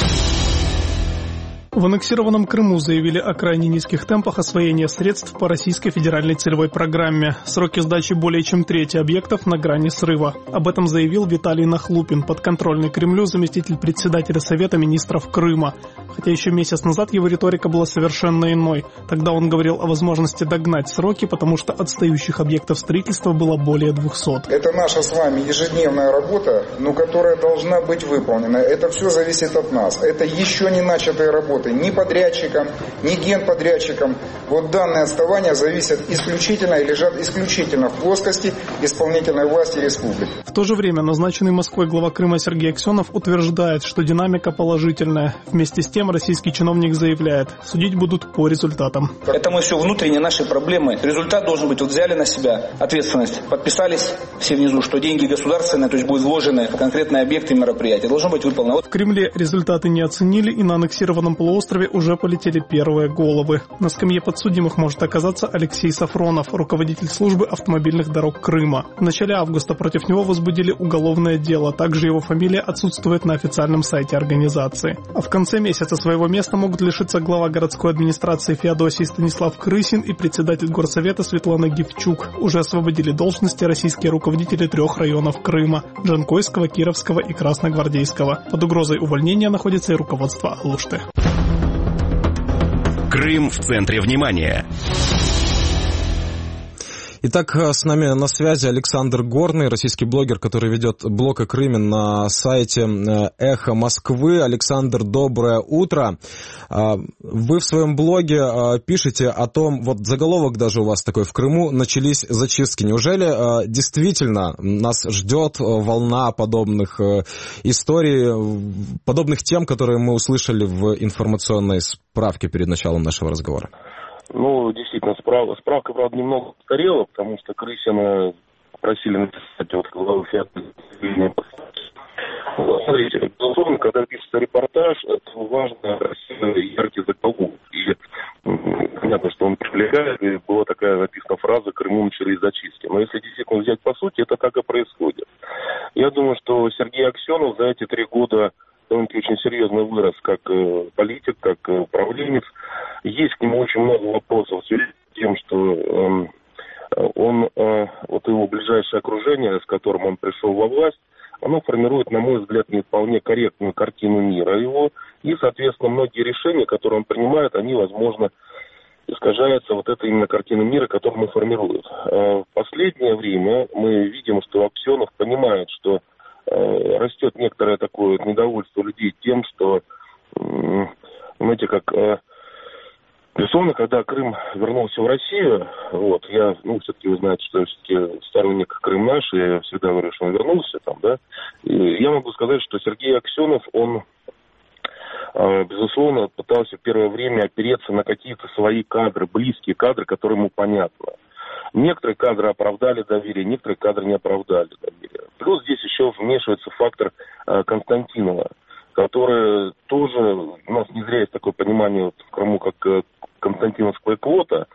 В аннексированном Крыму заявили о крайне низких темпах освоения средств по российской федеральной целевой программе. Сроки сдачи более чем трети объектов на грани срыва. Об этом заявил Виталий Нахлупин, подконтрольный Кремлю заместитель председателя Совета министров Крыма. Хотя еще месяц назад его риторика была совершенно иной. Тогда он говорил о возможности догнать сроки, потому что отстающих объектов строительства было более 200. Это наша с вами ежедневная работа, но которая должна быть выполнена. Это все зависит от нас. Это еще не начатая работа. Ни подрядчикам, ни генподрядчикам. Вот данные отставания зависят исключительно и лежат исключительно в плоскости исполнительной власти республики. В то же время назначенный Москвой глава Крыма Сергей Аксенов утверждает, что динамика положительная. Вместе с тем российский чиновник заявляет, судить будут по результатам. Это мы все внутренние наши проблемы. Результат должен быть, вот взяли на себя ответственность, подписались все внизу, что деньги государственные, то есть будут вложены в конкретные объекты и мероприятия. Должно быть выполнено. В Кремле результаты не оценили, и на аннексированном полуострове уже полетели первые головы. На скамье подсудимых может оказаться Алексей Сафронов, руководитель службы автомобильных дорог Крыма. В начале августа против него возбудили уголовное дело. Также его фамилия отсутствует на официальном сайте организации. А в конце месяца своего места могут лишиться глава городской администрации Феодосии Станислав Крысин и председатель горсовета Светлана Гивчук. Уже освободили должности российские руководители 3 районов Крыма – Джанкойского, Кировского и Красногвардейского. Под угрозой увольнения находится и руководство Алушты. Крым в центре внимания. Итак, с нами на связи Александр Горный, российский блогер, который ведет блог о Крыме на сайте «Эхо Москвы». Александр, доброе утро. Вы в своем блоге пишете о том, вот заголовок даже у вас такой: в Крыму начались зачистки. Неужели действительно нас ждет волна подобных историй, подобных тем, которые мы услышали в информационной справке перед началом нашего разговора? Ну, действительно, справка, правда, немного устарела, потому что Крысина просили написать вот главу федерального. Смотрите, безусловно, когда пишется репортаж, это важно, красивый, яркий заголовок. И понятно, что он привлекает, и была такая написана фраза «Крыму начались зачистки». Но если действительно взять по сути, это так и происходит. Я думаю, что Сергей Аксенов за эти 3 года довольно-таки очень серьезно вырос как политик, как управленец. Есть к нему очень много вопросов в связи с тем, что он, вот его ближайшее окружение, с которым он пришел во власть, оно формирует, на мой взгляд, не вполне корректную картину мира его. И, соответственно, многие решения, которые он принимает, они, возможно, искажаются вот этой именно картины мира, которую он формирует. В последнее время мы видим, что Аксенов понимает, что растет некоторое такое недовольство людей тем, что, знаете, как... Безусловно, когда Крым вернулся в Россию, вот, я, все-таки вы знаете, что я все-таки сторонник Крым наш, я всегда говорю, что он вернулся там, да, и я могу сказать, что Сергей Аксенов, он, безусловно, пытался в первое время опереться на какие-то свои кадры, близкие кадры, которые ему понятны. Некоторые кадры оправдали доверие, некоторые кадры не оправдали доверие. Плюс здесь еще вмешивается фактор Константинова, который тоже, у нас не зря есть такое понимание вот в Крыму, как константиновская квота,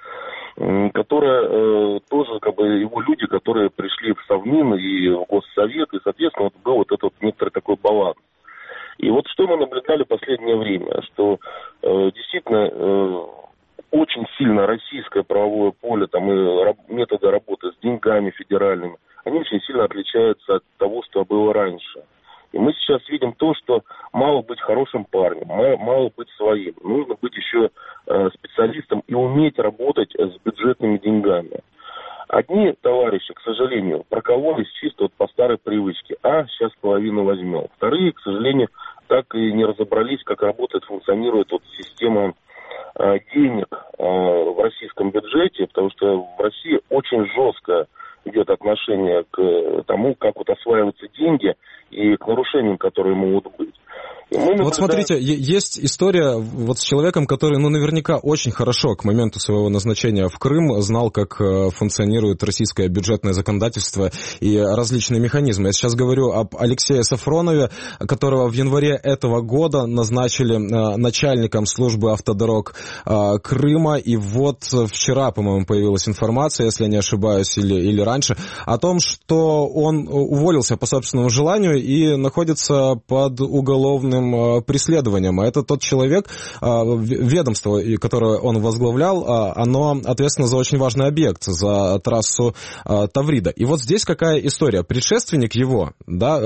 которая тоже, как бы, его люди, которые пришли в Совмин и в Госсовет, и, соответственно, вот был вот этот некоторый такой баланс. И вот что мы наблюдали в последнее время, что действительно очень сильно российское правовое поле, там, и методы работы с деньгами федеральными, они очень сильно отличаются от того, что было раньше. И мы сейчас видим то, что мало быть хорошим парнем, мало быть своим. Нужно быть еще специалистом и уметь работать с бюджетными деньгами. Одни товарищи, к сожалению, прокололись чисто вот по старой привычке. Сейчас половину возьмем. Вторые, к сожалению, так и не разобрались, как работает, функционирует вот система денег в российском бюджете, потому что в России очень жестко идет отношение к тому, как вот осваиваются деньги и к нарушениям, которые могут быть. Вот смотрите, есть история вот с человеком, который, наверняка очень хорошо к моменту своего назначения в Крым знал, как функционирует российское бюджетное законодательство и различные механизмы. Я сейчас говорю об Алексее Сафронове, которого в январе этого года назначили начальником службы автодорог Крыма. И вот вчера, по-моему, появилась информация, если я не ошибаюсь, или раньше, о том, что он уволился по собственному желанию и находится под уголовным преследованием. А это тот человек, ведомство, которое он возглавлял, оно ответственно за очень важный объект, за трассу Таврида. И вот здесь какая история. Предшественник его, да,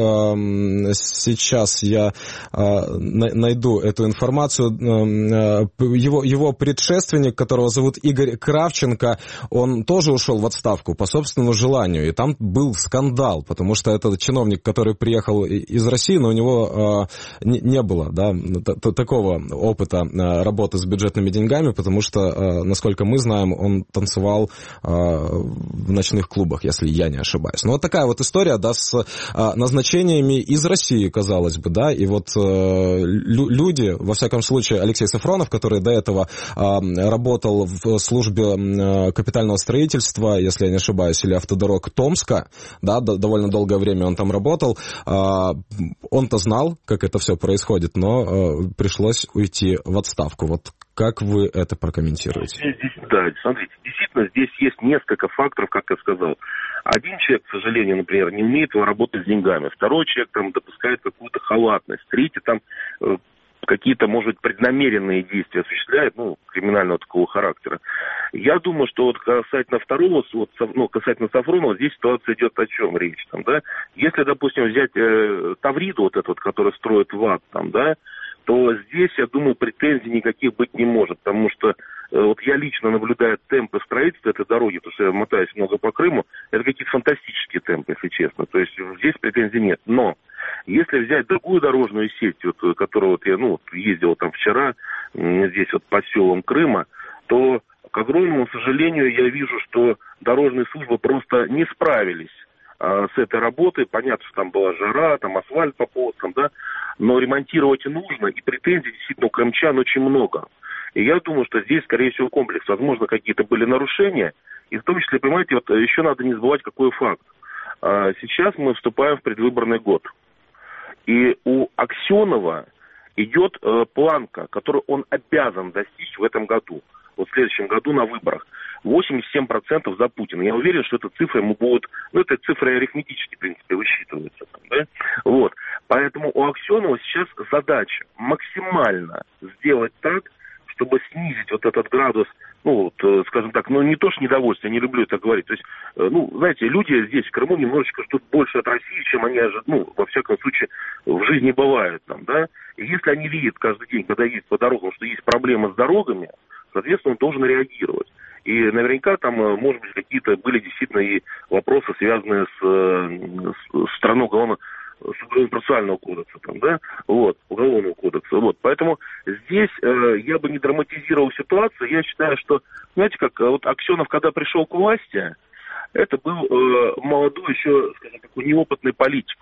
сейчас я найду эту информацию, его предшественник, которого зовут Игорь Кравченко, он тоже ушел в отставку по собственному желанию. И там был скандал, потому что это чиновник, который приехал из России, но у него не было, да, такого опыта работы с бюджетными деньгами, потому что, насколько мы знаем, он танцевал в ночных клубах, если я не ошибаюсь. Ну, вот такая вот история, да, с назначениями из России, казалось бы, да, и вот люди, во всяком случае, Алексей Сафронов, который до этого работал в службе капитального строительства, если я не ошибаюсь, или автодорог Томска, да, довольно долгое время он там работал, он-то знал, как это все происходит, но пришлось уйти в отставку. Вот как вы это прокомментируете? Да, смотрите, действительно, здесь есть несколько факторов, как я сказал. Один человек, к сожалению, например, не умеет работать с деньгами. Второй человек там допускает какую-то халатность. Третий там какие-то, может быть, преднамеренные действия осуществляет, криминального такого характера. Я думаю, что вот касательно второго, касательно Сафронова, здесь ситуация идет о чем речь, там, да. Если, допустим, взять Тавриду, вот этот, который строит ВАД, там, да, то здесь, я думаю, претензий никаких быть не может, потому что вот я лично наблюдаю темпы строительства этой дороги, потому что я мотаюсь много по Крыму, это какие-то фантастические темпы, если честно, то есть здесь претензий нет, но если взять другую дорожную сеть, вот, которую вот я ездил там вчера, здесь вот по селам Крыма, то, к огромному сожалению, я вижу, что дорожные службы просто не справились с этой работой. Понятно, что там была жара, там асфальт по полосам, да, но ремонтировать нужно, и претензий действительно у крымчан очень много. И я думаю, что здесь, скорее всего, комплекс. Возможно, какие-то были нарушения. И в том числе, понимаете, вот еще надо не забывать, какой факт. сейчас мы вступаем в предвыборный год. И у Аксенова идет планка, которую он обязан достичь в этом году. Вот в следующем году на выборах. 87% за Путина. Я уверен, что эта цифра ему будет... это цифры арифметически, в принципе, высчитываются. Там, да? Вот. Поэтому у Аксенова сейчас задача максимально сделать так, чтобы снизить вот этот градус, скажем так, не то что недовольство, я не люблю это говорить. То есть, знаете, люди здесь, в Крыму, немножечко ждут больше от России, чем они ожидают, во всяком случае, в жизни бывает там, да. И если они видят каждый день, когда ездят по дорогам, что есть проблемы с дорогами, соответственно, он должен реагировать. И наверняка там, может быть, какие-то были действительно и вопросы, связанные с страной с уголовно-процессуального кодекса, там, да, уголовного кодекса. Поэтому здесь я бы не драматизировал ситуацию. Я считаю, что, знаете, как Аксенов, когда пришел к власти, это был молодой еще, скажем так, неопытный политик.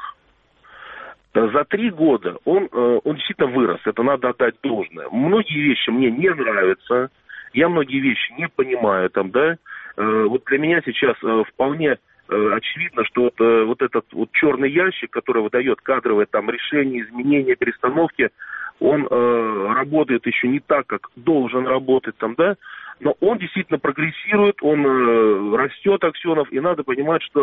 За 3 года он действительно вырос, это надо отдать должное. Многие вещи мне не нравятся, я многие вещи не понимаю, там, да. Для меня сейчас вполне очевидно, что этот черный ящик, который выдает кадровые там решения, изменения, перестановки, он работает еще не так, как должен работать, там, да. Но он действительно прогрессирует, он растет, Аксенов, и надо понимать, что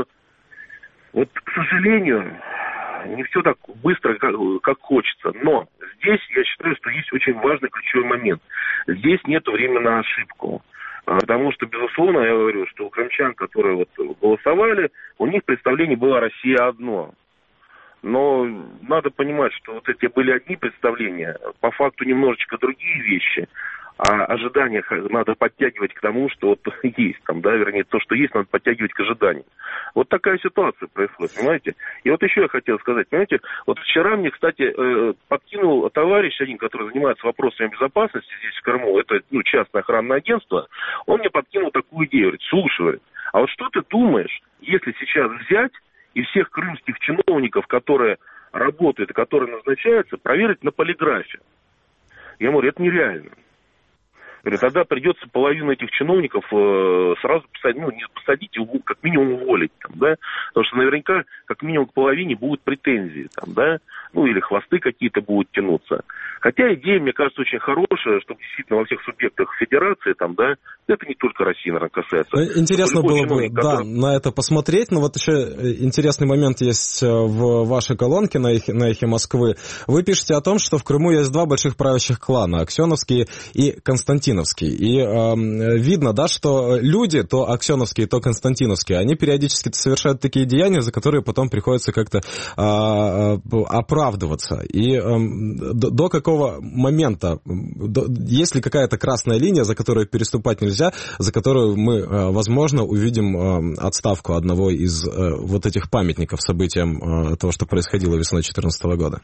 к сожалению, не все так быстро, как хочется. Но здесь я считаю, что есть очень важный ключевой момент. Здесь нет времени на ошибку. Потому что, безусловно, я говорю, что у крымчан, которые голосовали, у них представление было «Россия одно». Но надо понимать, что эти были одни представления, по факту немножечко другие вещи. А ожидания надо подтягивать к тому, что есть там, да, вернее, то, что есть, надо подтягивать к ожиданиям. Вот такая ситуация происходит, понимаете? И еще я хотел сказать, понимаете, вчера мне, кстати, подкинул товарищ один, который занимается вопросами безопасности здесь в Крыму, это, частное охранное агентство, он мне подкинул такую идею, говорит, слушай, а что ты думаешь, если сейчас взять и всех крымских чиновников, которые работают и которые назначаются, проверить на полиграфе? Я говорю, это нереально. Говорю, тогда придется половину этих чиновников сразу посадить, не посадить, как минимум уволить, там, да, потому что наверняка как минимум к половине будут претензии, там, да, или хвосты какие-то будут тянуться. Хотя идея, мне кажется, очень хорошая, чтобы действительно во всех субъектах федерации, там, да, это не только России, наверное, касается. Интересно было бы, на это посмотреть, но еще интересный момент есть в вашей колонке на «Эхе Москвы». Вы пишете о том, что в Крыму есть 2 больших правящих клана, Аксеновский и Константиновский. И видно, да, что люди, то Аксеновские, то Константиновские, они периодически совершают такие деяния, за которые потом приходится как-то оправдываться. И до какого момента, есть ли какая-то красная линия, за которую переступать нельзя, за которую мы, возможно, увидим отставку одного из этих памятников событиям того, что происходило весной 2014 года?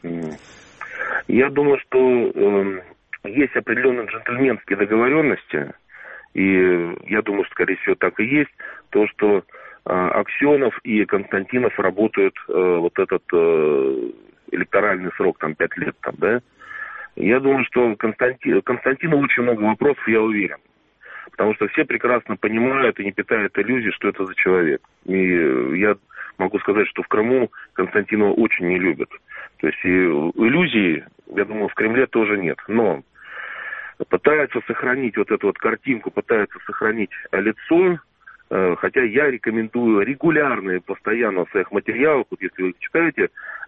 Я думаю, что есть определенные джентльменские договоренности, и я думаю, что, скорее всего, так и есть, то, что Аксенов и Константинов работают этот электоральный срок, 5 лет, да. Я думаю, что Константину очень много вопросов, я уверен. Потому что все прекрасно понимают и не питают иллюзий, что это за человек. И я могу сказать, что в Крыму Константинова очень не любят. То есть иллюзий, я думаю, в Кремле тоже нет. Но пытаются сохранить эту картинку, пытаются сохранить лицо. Хотя я рекомендую регулярно и постоянно в своих материалах, если вы их читаете,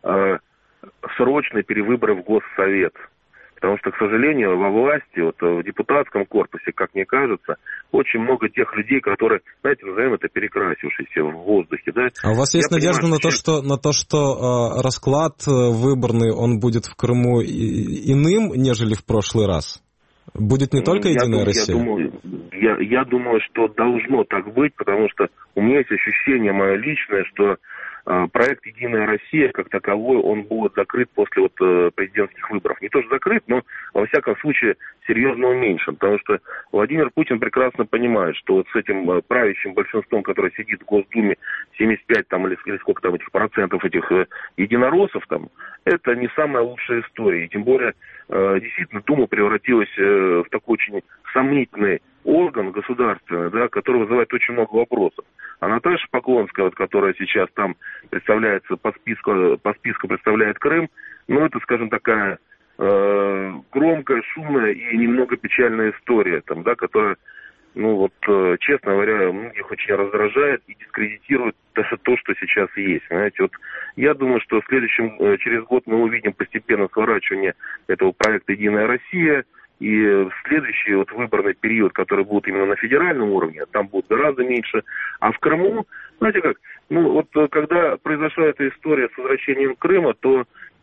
срочные перевыборы в Госсовет. Потому что, к сожалению, во власти, в депутатском корпусе, как мне кажется, очень много тех людей, которые, знаете, назовем это перекрасившиеся в воздухе. Да? А у вас есть надежда на то, что расклад выборный, он будет в Крыму иным, нежели в прошлый раз? Будет не только «Единая Россия»? Я думаю, что должно так быть, потому что у меня есть ощущение мое личное, что проект «Единая Россия» как таковой, он будет закрыт после президентских выборов. Не то что закрыт, но, во всяком случае, серьезно уменьшен. Потому что Владимир Путин прекрасно понимает, что с этим правящим большинством, которое сидит в Госдуме, 75 или сколько там этих процентов этих единороссов, это не самая лучшая история. И тем более, действительно, Дума превратилась в такой очень сомнительный орган государственный, да, который вызывает очень много вопросов. А Наташа Поклонская, которая сейчас там представляется по списку представляет Крым, но это, скажем, такая громкая, шумная и немного печальная история, там, да, которая, ну вот, честно говоря, многих очень раздражает и дискредитирует даже то, что сейчас есть. Знаете, вот я думаю, что через год мы увидим постепенно сворачивание этого проекта «Единая Россия», и в следующий вот выборный период, который будет именно на федеральном уровне, там будет гораздо меньше. А в Крыму, знаете как, ну вот когда произошла эта история с возвращением Крыма, то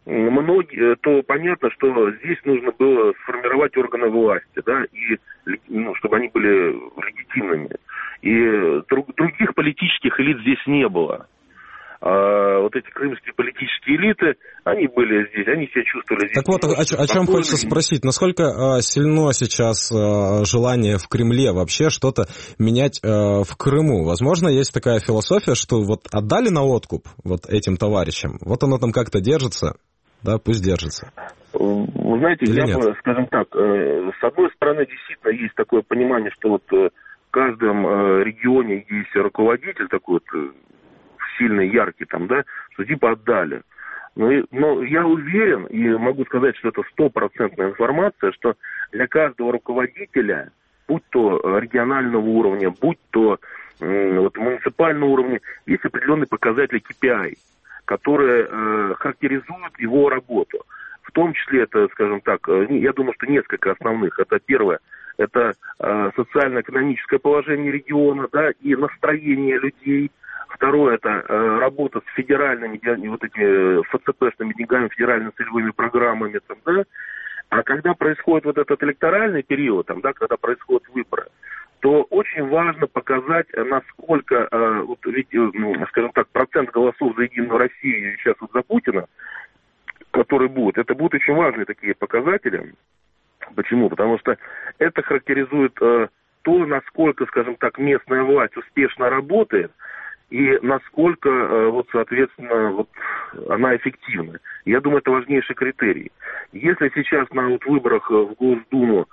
понятно, что здесь нужно было сформировать органы власти, да, и чтобы они были легитимными. И других политических элит здесь не было. Вот эти крымские политические элиты, они были здесь, они себя чувствовали здесь. Так вот, о чем хочется спросить, насколько сильно сейчас желание в Кремле вообще что-то менять в Крыму? Возможно, есть такая философия, что вот отдали на откуп вот этим товарищам, вот оно там как-то держится, да, пусть держится. Вы знаете, скажем так, с одной стороны, действительно есть такое понимание, что вот в каждом регионе есть руководитель такой вот, сильный, яркий там, да, что типа отдали. Но я уверен, и могу сказать, что это 100% информация, что для каждого руководителя, будь то регионального уровня, будь то вот, муниципального уровня, есть определенные показатели KPI, которые характеризуют его работу. В том числе это, скажем так, я думаю, что несколько основных. Это первое, это социально-экономическое положение региона, да, и настроение людей. Второе, это работа с федеральными, вот этими ФЦПшными деньгами, федеральными целевыми программами, там, да. А когда происходит вот этот электоральный период, там, да, когда происходят выборы, то очень важно показать, насколько, вот, ведь, скажем так, процент голосов за «Единую Россию» сейчас вот за Путина, который будет, это будут очень важные такие показатели. Почему? Потому что это характеризует то, насколько, скажем так, местная власть успешно работает, и насколько, вот, соответственно, вот, она эффективна. Я думаю, это важнейший критерий. Если сейчас на вот выборах в Госдуму,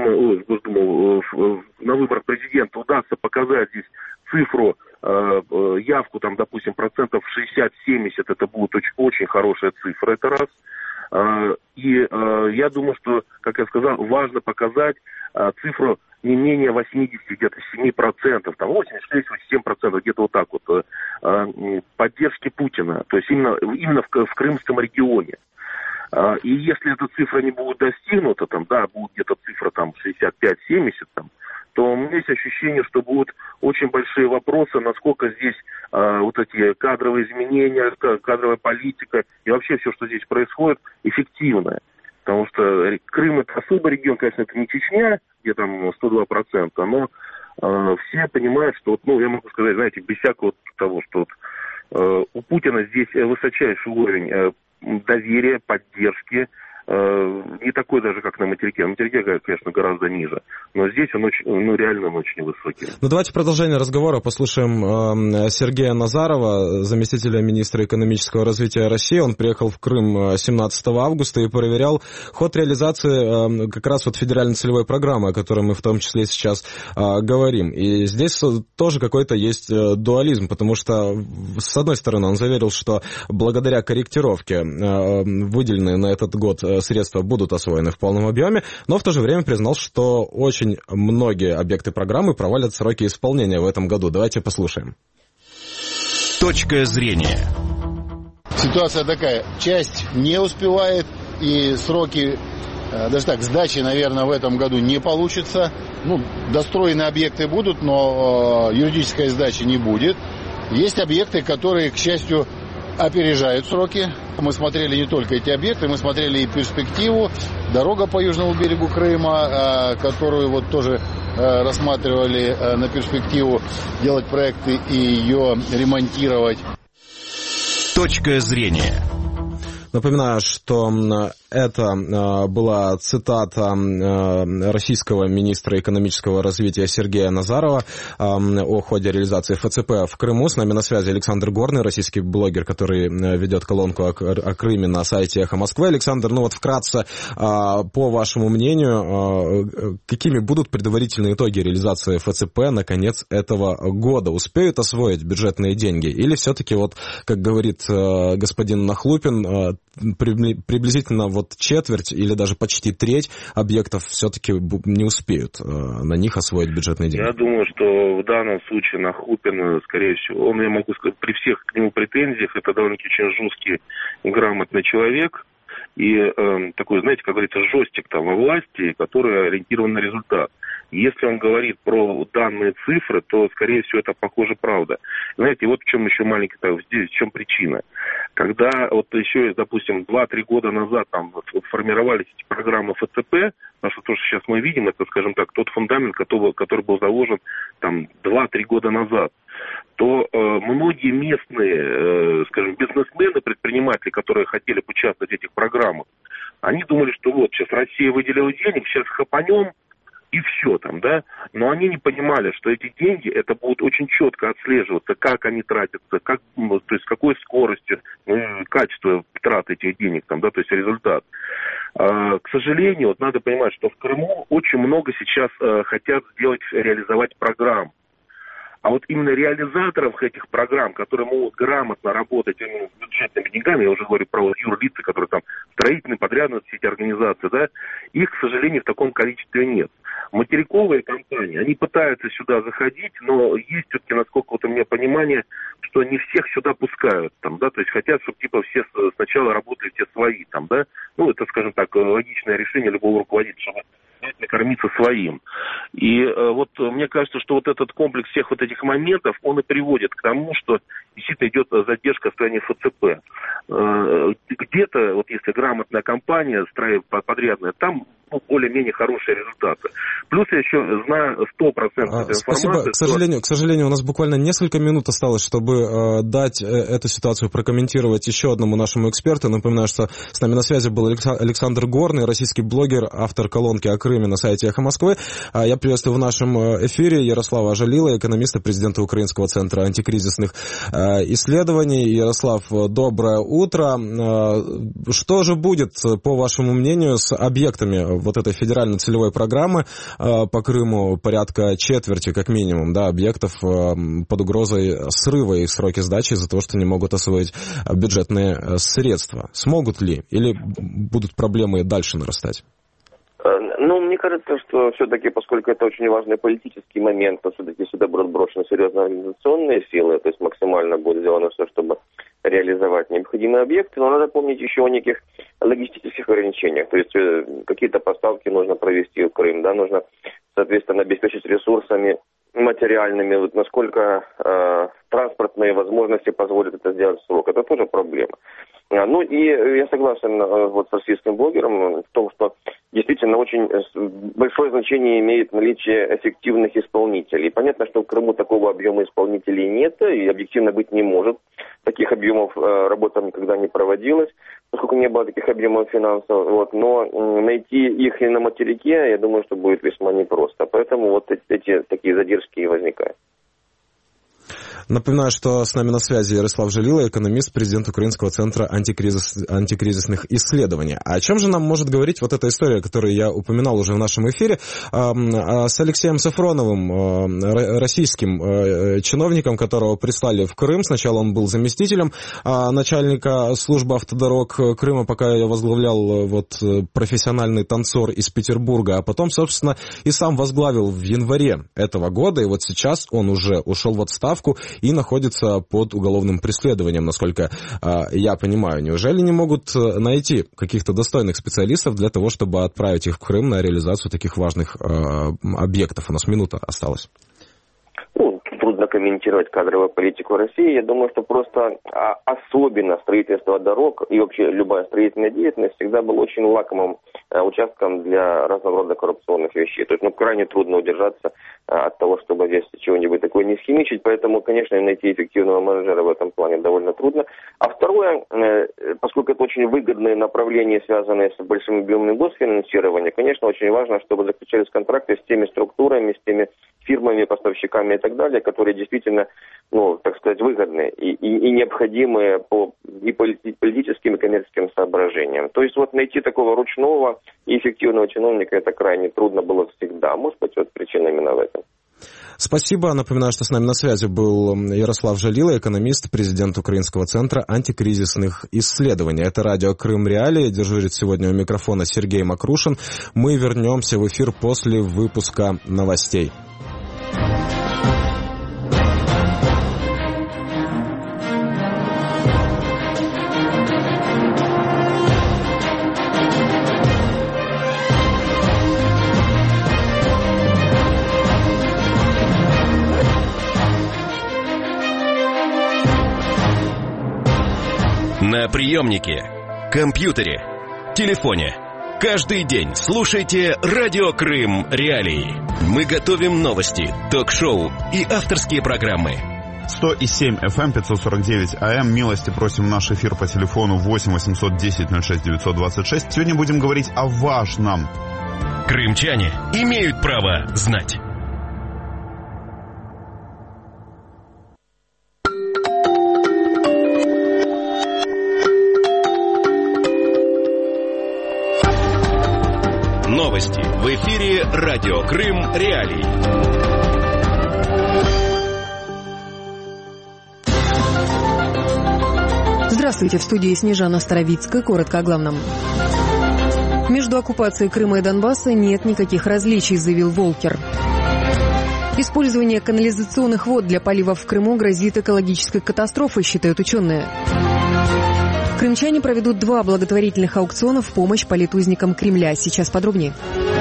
на выборах президента удастся показать здесь цифру, явку, там, допустим, процентов 60-70, это будет очень хорошая цифра, это раз. И я думаю, что, как я сказал, важно показать цифру не менее 80, где-то 7%, там 86-87%, где-то вот так вот, поддержки Путина, то есть именно в крымском регионе. И если эта цифра не будет достигнута, там, да, будет где-то цифра там 65-70, там, то у меня есть ощущение, что будут очень большие вопросы, насколько здесь вот эти кадровые изменения, кадровая политика и вообще все, что здесь происходит, эффективно. Потому что Крым — это особый регион, конечно, это не Чечня, где там 102%, но все понимают, что, вот, ну, я могу сказать, знаете, без всякого того, что вот, у Путина здесь высочайший уровень доверия, поддержки, не такой даже, как на материке. На материке, конечно, гораздо ниже. Но здесь он очень, реально он очень высокий. Ну, давайте продолжение разговора послушаем Сергея Назарова, заместителя министра экономического развития России. Он приехал в Крым 17 августа и проверял ход реализации как раз вот федеральной целевой программы, о которой мы в том числе сейчас говорим. И здесь тоже какой-то есть дуализм, потому что, с одной стороны, он заверил, что благодаря корректировке, выделенной на этот год средства будут освоены в полном объеме, но в то же время признал, что очень многие объекты программы провалят сроки исполнения в этом году. Давайте послушаем. Точка зрения. Ситуация такая. Часть не успевает, и сроки, даже так, сдачи, наверное, в этом году не получится. Ну, достроенные объекты будут, но юридической сдачи не будет. Есть объекты, которые, к счастью, опережают сроки. Мы смотрели не только эти объекты, мы смотрели и перспективу. Дорога по южному берегу Крыма, которую вот тоже рассматривали на перспективу делать проекты и ее ремонтировать. Точка зрения. Напоминаю, что это была цитата российского министра экономического развития Сергея Назарова о ходе реализации ФЦП в Крыму. С нами на связи Александр Горный, российский блогер, который ведет колонку о Крыме на сайте «Эхо Москвы». Александр, ну вот вкратце, по вашему мнению, какими будут предварительные итоги реализации ФЦП на конец этого года? Успеют освоить бюджетные деньги? Или все-таки, вот, как говорит господин Нахлупин, приблизительно вот четверть или даже почти треть объектов все-таки не успеют на них освоить бюджетные деньги? Я думаю, что в данном случае Нахлупин, скорее всего, я могу сказать, при всех к нему претензиях, это довольно-таки очень жесткий и грамотный человек. И такой, знаете, как говорится, жестик там во власти, который ориентирован на результат. Если он говорит про данные цифры, то, скорее всего, это, похоже, правда. Знаете, вот в чем еще маленькая, здесь в чем причина. Когда вот еще, допустим, 2-3 года назад там формировались эти программы ФЦП, потому что то, что сейчас мы видим, это, скажем так, тот фундамент, который был заложен там 2-3 года назад, то многие местные, скажем, бизнесмены, предприниматели, которые хотели участвовать в этих программах, они думали, что вот сейчас Россия выделила денег, сейчас хапанем, и все там, да, но они не понимали, что эти деньги, это будут очень четко отслеживаться, как они тратятся, как, то есть с какой скоростью, качество траты этих денег, там, да, то есть результат. К сожалению, вот надо понимать, что в Крыму очень много сейчас хотят реализовать программ. А вот именно реализаторов этих программ, которые могут грамотно работать именно с бюджетными деньгами, я уже говорю про юрлицы, которые там строительные, подрядные, все эти организации, да, их, к сожалению, в таком количестве нет. Материковые компании, они пытаются сюда заходить, но есть все-таки, насколько вот у меня понимание, что не всех сюда пускают, там, да, то есть хотят, чтобы типа все сначала работали все свои, там, да, ну, это, скажем так, логичное решение любого руководителя, чтобы накормиться своим. И вот мне кажется, что вот этот комплекс всех вот этих моментов, он и приводит к тому, что действительно идет задержка в строении ФЦП. Где-то, вот если грамотная компания, подрядная, там более-менее хорошие результаты. Плюс я еще знаю 100% информации. Спасибо. К сожалению, у нас буквально несколько минут осталось, чтобы дать эту ситуацию прокомментировать еще одному нашему эксперту. Напоминаю, что с нами на связи был Александр Горный, российский блогер, автор колонки о Крыме на сайте «Эхо Москвы». Я приветствую в нашем эфире Ярослава Жалила, экономиста, президента Украинского центра антикризисных исследований. Ярослав, доброе утро. Что же будет, по вашему мнению, с объектами вот этой федеральной целевой программы по Крыму? Порядка четверти, как минимум, да, объектов под угрозой срыва их сроки сдачи из-за того, что не могут освоить бюджетные средства. Смогут ли? Или будут проблемы дальше нарастать? Ну, мне кажется, что все-таки, поскольку это очень важный политический момент, то все-таки сюда будут брошены серьезные организационные силы, то есть максимально будет сделано все, чтобы реализовать необходимые объекты, но надо помнить еще о неких логистических ограничениях, то есть какие-то поставки нужно провести в Крым, да, нужно, соответственно, обеспечить ресурсами материальными, вот насколько транспортные возможности позволят это сделать в срок, это тоже проблема. Ну и я согласен вот с российским блогером в том, что действительно очень большое значение имеет наличие эффективных исполнителей. Понятно, что в Крыму такого объема исполнителей нет и объективно быть не может. Таких объемов работа никогда не проводилась, поскольку не было таких объемов финансов. Вот. Но найти их и на материке, я думаю, что будет весьма непросто. Поэтому вот эти такие задержки и возникают. Напоминаю, что с нами на связи Ярослав Жалила, экономист, президент Украинского центра антикризисных исследований. А о чем же нам может говорить вот эта история, которую я упоминал уже в нашем эфире, с Алексеем Сафроновым, российским чиновником, которого прислали в Крым. Сначала он был заместителем начальника службы автодорог Крыма, пока я возглавлял вот профессиональный танцор из Петербурга, а потом, собственно, и сам возглавил в январе этого года, и вот сейчас он уже ушел в отставку и находится под уголовным преследованием, насколько я понимаю. Неужели не могут найти каких-то достойных специалистов для того, чтобы отправить их в Крым на реализацию таких важных объектов? У нас минута осталась. Ну, трудно комментировать кадровую политику России. Я думаю, что просто особенно строительство дорог и вообще любая строительная деятельность всегда была очень лакомым участком для разного рода коррупционных вещей. То есть, крайне трудно удержаться от того, чтобы здесь чего-нибудь такое не схимичить. Поэтому, конечно, найти эффективного менеджера в этом плане довольно трудно. А второе, поскольку это очень выгодные направления, связанные с большим объемом госфинансирования, конечно, очень важно, чтобы заключались контракты с теми структурами, с теми фирмами, поставщиками и так далее, которые действительно, так сказать, выгодны и необходимы по и политическим и коммерческим соображениям. То есть найти такого ручного и эффективного чиновника это крайне трудно было всегда. Может быть, причина именно в этом. Спасибо. Напоминаю, что с нами на связи был Ярослав Жалила, экономист, президент Украинского центра антикризисных исследований. Это радио Крым Реалии. Дежурит сегодня у микрофона Сергей Макрушин. Мы вернемся в эфир после выпуска новостей. На приемнике, компьютере, телефоне. Каждый день слушайте радио Крым Реалии. Мы готовим новости, ток-шоу и авторские программы. 100,7 FM, 549 AM. Милости просим в наш эфир по телефону 8 810 06 926. Сегодня будем говорить о важном. Крымчане имеют право знать. Новости в эфире радио Крым Реалии. Здравствуйте, в студии Снежана Старовицкая. Коротко о главном. Между оккупацией Крыма и Донбасса нет никаких различий, заявил Волкер. Использование канализационных вод для полива в Крыму грозит экологической катастрофой, считают ученые. Крымчане проведут 2 благотворительных аукциона в помощь политузникам Кремля. Сейчас подробнее.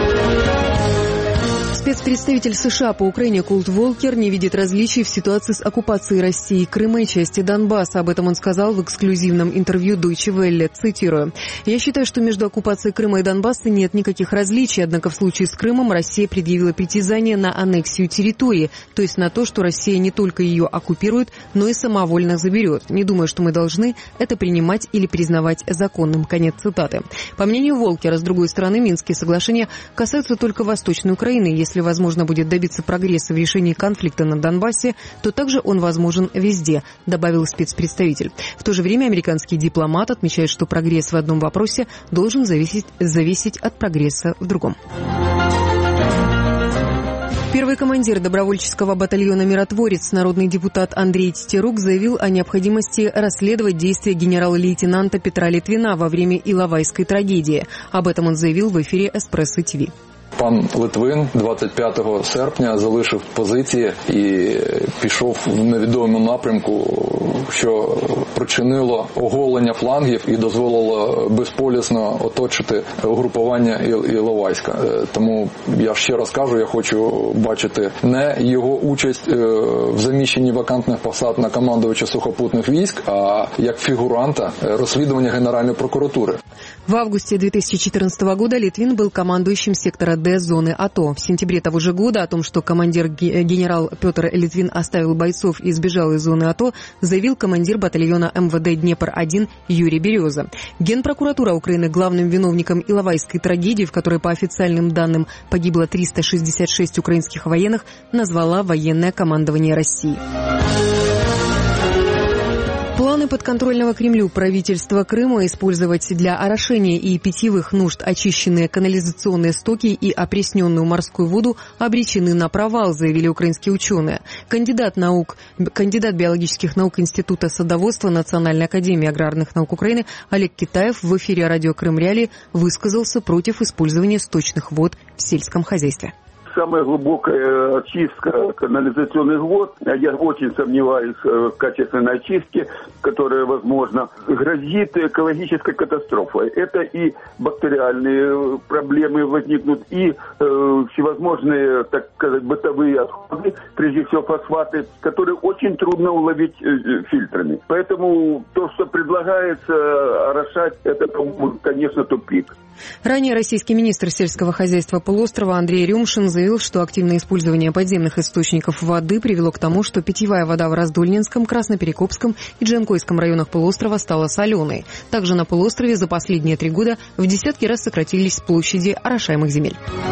Спецпредставитель США по Украине Курт Волкер не видит различий в ситуации с оккупацией России Крыма и части Донбасса. Об этом он сказал в эксклюзивном интервью Deutsche Welle. Цитирую. «Я считаю, что между оккупацией Крыма и Донбасса нет никаких различий. Однако в случае с Крымом Россия предъявила притязание на аннексию территории, то есть на то, что Россия не только ее оккупирует, но и самовольно заберет. Не думаю, что мы должны это принимать или признавать законным». Конец цитаты. По мнению Волкера, с другой стороны, Минские соглашения касаются только Восточной Украины. Если возможно будет добиться прогресса в решении конфликта на Донбассе, то также он возможен везде, добавил спецпредставитель. В то же время американский дипломат отмечает, что прогресс в одном вопросе должен зависеть от прогресса в другом. Первый командир добровольческого батальона «Миротворец», народный депутат Андрей Тетерук, заявил о необходимости расследовать действия генерала-лейтенанта Петра Литвина во время Иловайской трагедии. Об этом он заявил в эфире «Еспресо ТВ». Пан Литвин 25 серпня залишив позиції і пішов в невідомому напрямку, що причинило оголення флангів і дозволило безполісно оточити угрупування Іловайська. Тому я ще раз кажу, я хочу бачити не його участь в заміщенні вакантних посад на командувача сухопутних військ, а як фігуранта розслідування Генеральної прокуратури. В августе 2014 года Литвин был командующим сектора Д зоны АТО. В сентябре того же года о том, что командир генерал Петр Литвин оставил бойцов и сбежал из зоны АТО, заявил командир батальона МВД Днепр-1 Юрий Береза. Генпрокуратура Украины главным виновником Иловайской трагедии, в которой по официальным данным погибло 366 украинских военных, назвала военное командование России. Планы подконтрольного Кремлю правительства Крыма использовать для орошения и питьевых нужд очищенные канализационные стоки и опресненную морскую воду обречены на провал, заявили украинские ученые. Кандидат биологических наук Института садоводства Национальной академии аграрных наук Украины Олег Китаев в эфире радио Крым Реалии высказался против использования сточных вод в сельском хозяйстве. самая глубокая очистка канализационных вод, я очень сомневаюсь в качественной очистке, которая, возможно, грозит экологической катастрофой. Это и бактериальные проблемы возникнут, и всевозможные, так сказать, бытовые отходы, прежде всего фосфаты, которые очень трудно уловить фильтрами. Поэтому то, что предлагается орошать, это, конечно, тупик. Ранее российский министр сельского хозяйства полуострова Андрей Рюмшин заявил, что активное использование подземных источников воды привело к тому, что питьевая вода в Раздольнинском, Красноперекопском и Джанкойском районах полуострова стала соленой. Также на полуострове за последние 3 года в десятки раз сократились площади орошаемых земель.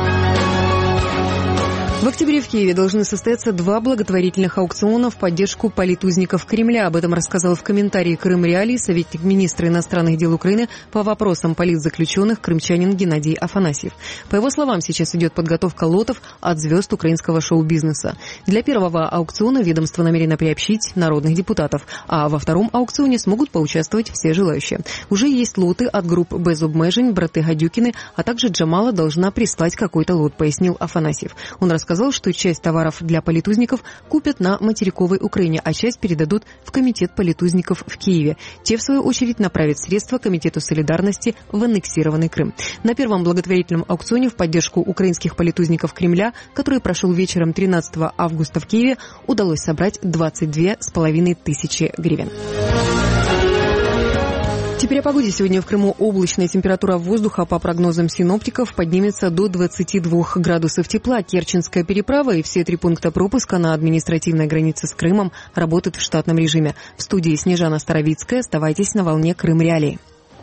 В октябре в Киеве должны состояться 2 благотворительных аукциона в поддержку политузников Кремля. Об этом рассказал в комментарии «Крым Реалии» советник министра иностранных дел Украины по вопросам политзаключенных крымчанин Геннадий Афанасьев. По его словам, сейчас идет подготовка лотов от звезд украинского шоу-бизнеса. Для первого аукциона ведомство намерено приобщить народных депутатов, а во втором аукционе смогут поучаствовать все желающие. Уже есть лоты от групп «Без обмежень», «Браты Гадюкины», а также Джамала должна прислать какой-то лот, пояснил Афанасьев. Он рассказал, что часть товаров для политузников купят на материковой Украине, а часть передадут в комитет политузников в Киеве. Те, в свою очередь, направят средства Комитету солидарности в аннексированный Крым. На первом благотворительном аукционе в поддержку украинских политузников Кремля, который прошел вечером 13 августа в Киеве, удалось собрать 22,5 тысячи гривен. Теперь о погоде. Сегодня в Крыму облачная, температура воздуха, по прогнозам синоптиков, поднимется до 22 градусов тепла. Керченская переправа и все 3 пункта пропуска на административной границе с Крымом работают в штатном режиме. В студии Снежана Старовицкая. Оставайтесь на волне Крым Реалии.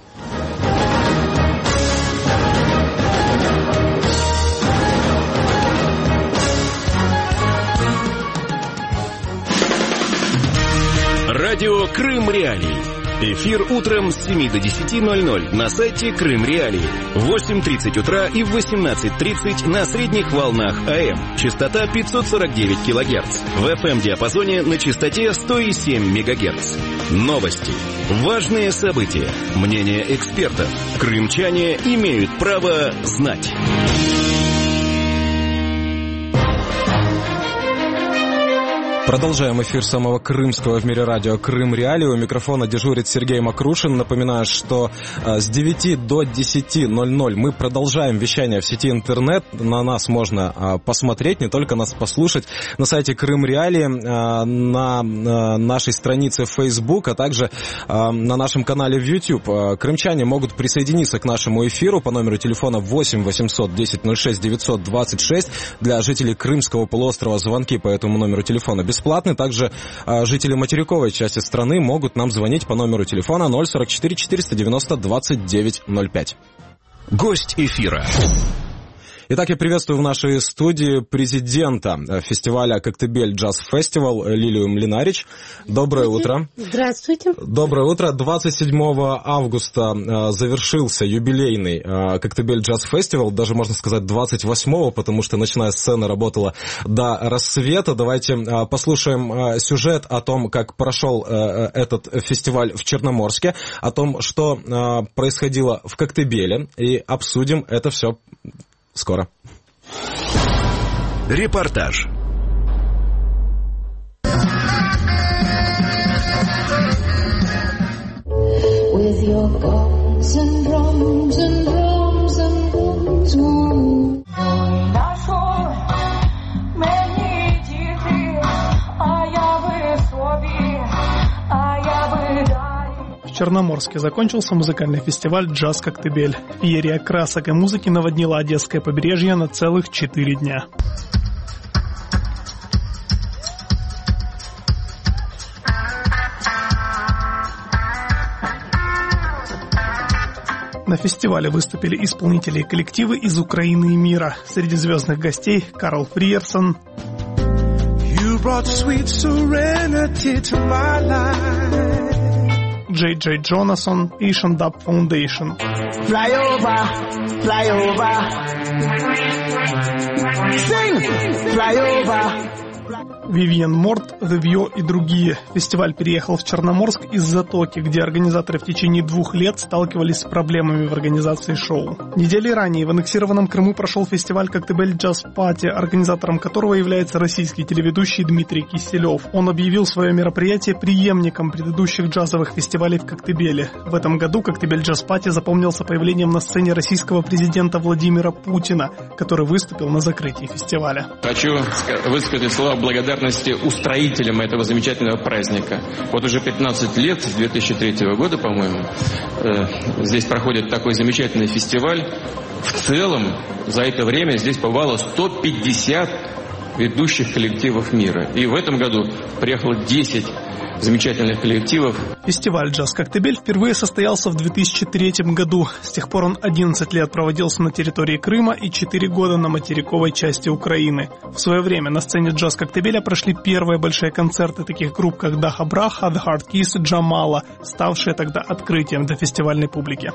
Радио Крым Реалии. Эфир утром с 7 до 10:00 на сайте Крым Реалии. В 8:30 утра и в 18:30 на средних волнах АМ. Частота 549 кГц. В FM-диапазоне на частоте 107 МГц. Новости. Важные события. Мнения экспертов. Крымчане имеют право знать. Продолжаем эфир самого крымского в мире радио «Крым Реалии». У микрофона дежурит Сергей Макрушин. Напоминаю, что с 9 до 10:00 мы продолжаем вещание в сети интернет. На нас можно посмотреть, не только нас послушать на сайте «Крым Реалии», на нашей странице в Facebook, а также на нашем канале в YouTube. Крымчане могут присоединиться к нашему эфиру по номеру телефона 8 800 10 06 926. Для жителей Крымского полуострова звонки по этому номеру телефона бесплатны. Также жители материковой части страны могут нам звонить по номеру телефона 044 490 2905. Гость эфира. Итак, я приветствую в нашей студии президента фестиваля «Коктебель Джаз Фестивал» Лилию Млинарич. Доброе утро. Здравствуйте. Доброе утро. 27 августа завершился юбилейный «Коктебель Джаз Фестивал», даже можно сказать 28-го, потому что ночная сцена работала до рассвета. Давайте послушаем сюжет о том, как прошел этот фестиваль в Черноморске, о том, что происходило в Коктебеле, и обсудим это все скоро. Репортаж. With your bones and drums and drums and drums won't В Черноморске закончился музыкальный фестиваль «Джаз Коктебель». Феерия красок и музыки наводнила Одесское побережье на целых 4 дня. На фестивале выступили исполнители и коллективы из Украины и мира. Среди звездных гостей Карл Фриерсон, Джей Джей Джонасон, Asian Dub Foundation. fly over, fly over. Sing, fly over. Вивьен Морт, The View и другие. Фестиваль переехал в Черноморск из Затоки, где организаторы в течение 2 лет сталкивались с проблемами в организации шоу. Недели ранее в аннексированном Крыму прошел фестиваль «Коктебель Джаз Пати», организатором которого является российский телеведущий Дмитрий Киселев. Он объявил свое мероприятие преемником предыдущих джазовых фестивалей в Коктебеле. В этом году «Коктебель Джаз Пати» запомнился появлением на сцене российского президента Владимира Путина, который выступил на закрытии фестиваля. Хочу высказать слова благодарности устроителям этого замечательного праздника. Вот уже 15 лет, с 2003 года, по-моему, здесь проходит такой замечательный фестиваль. В целом, за это время здесь побывало 150 ведущих коллективов мира. И в этом году приехало 10 замечательных коллективов. Фестиваль «Джаз Коктебель» впервые состоялся в 2003 году. С тех пор он 11 лет проводился на территории Крыма и 4 года на материковой части Украины. В свое время на сцене «Джаз Коктебеля» прошли первые большие концерты таких групп, как Даха Браха, The Hard Kiss и Джамала, ставшие тогда открытием для фестивальной публики.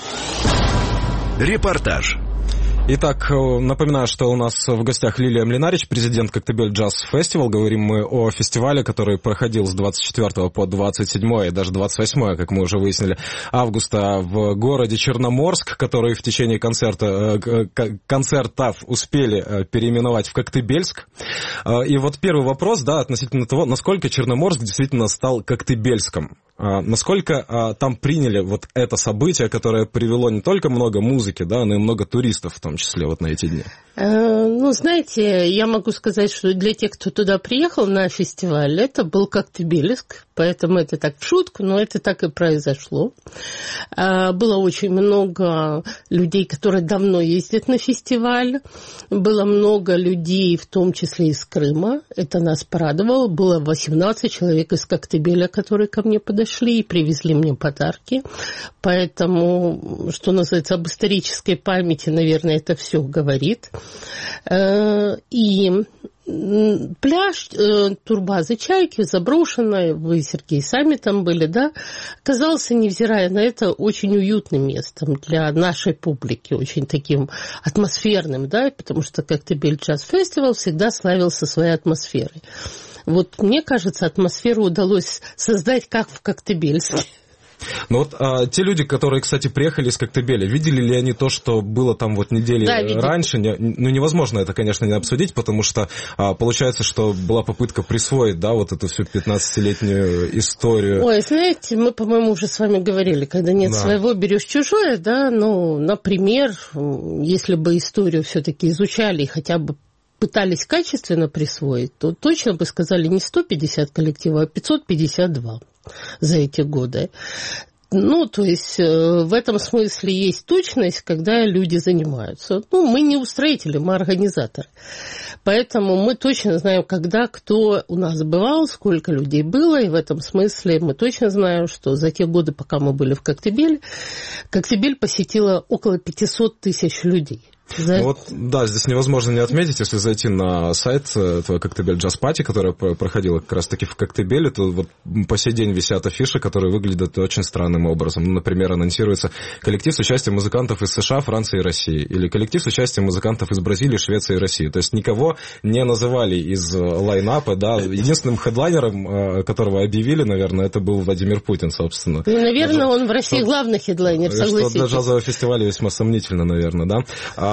Репортаж. Итак, напоминаю, что у нас в гостях Лилия Млинарич, президент Коктебель Джаз Фестивал. Говорим мы о фестивале, который проходил с 24 по 27 и даже 28, как мы уже выяснили, августа в городе Черноморск, который в течение концертов успели переименовать в Коктебельск. И вот первый вопрос, да, относительно того, насколько Черноморск действительно стал Коктебельском. Насколько там приняли вот это событие, которое привело не только много музыки, да, но и много туристов в том числе вот на эти дни? Ну, знаете, я могу сказать, что для тех, кто туда приехал на фестиваль, это был Коктебельск, поэтому это так в шутку, но это так и произошло. Было очень много людей, которые давно ездят на фестиваль, было много людей, в том числе из Крыма, это нас порадовало, было 18 человек из Коктебеля, которые ко мне подошли и привезли мне подарки, поэтому, что называется, об исторической памяти, наверное, это все говорит. И пляж турбазы «Чайки», заброшенная, вы, Сергей, сами там были, да, оказался, невзирая на это, очень уютным местом для нашей публики, очень таким атмосферным, да, потому что Коктебель Джаз Фестивал всегда славился своей атмосферой. Вот мне кажется, атмосферу удалось создать как в Коктебельске. Ну вот те люди, которые, кстати, приехали из Коктебеля, видели ли они то, что было там вот недели раньше? Ну, невозможно это, конечно, не обсудить, потому что получается, что была попытка присвоить, да, вот эту всю 15-летнюю историю. Ой, знаете, мы, по-моему, уже с вами говорили, когда нет своего, берешь чужое, да, ну, например, если бы историю все-таки изучали и хотя бы пытались качественно присвоить, то точно бы сказали не 150 коллективов, а 552 за эти годы. Ну, то есть в этом смысле есть точность, когда люди занимаются. Ну, мы не устроители, мы организаторы. Поэтому мы точно знаем, когда кто у нас бывал, сколько людей было, и в этом смысле мы точно знаем, что за те годы, пока мы были в Коктебеле, Коктебель посетило около 500 тысяч людей. Вот, да, здесь невозможно не отметить, если зайти на сайт этого Коктебель Джаз Пати, которая проходила как раз-таки в Коктебеле, то вот по сей день висят афиши, которые выглядят очень странным образом. Например, анонсируется коллектив с участием музыкантов из США, Франции и России, или коллектив с участием музыкантов из Бразилии, Швеции и России. То есть никого не называли из лайнапа, да. Единственным хедлайнером, которого объявили, наверное, это был Владимир Путин, собственно. Ну, наверное, он в России главный хедлайнер, согласитесь. Что для джазового фестиваля весьма сомнительно, наверное, да.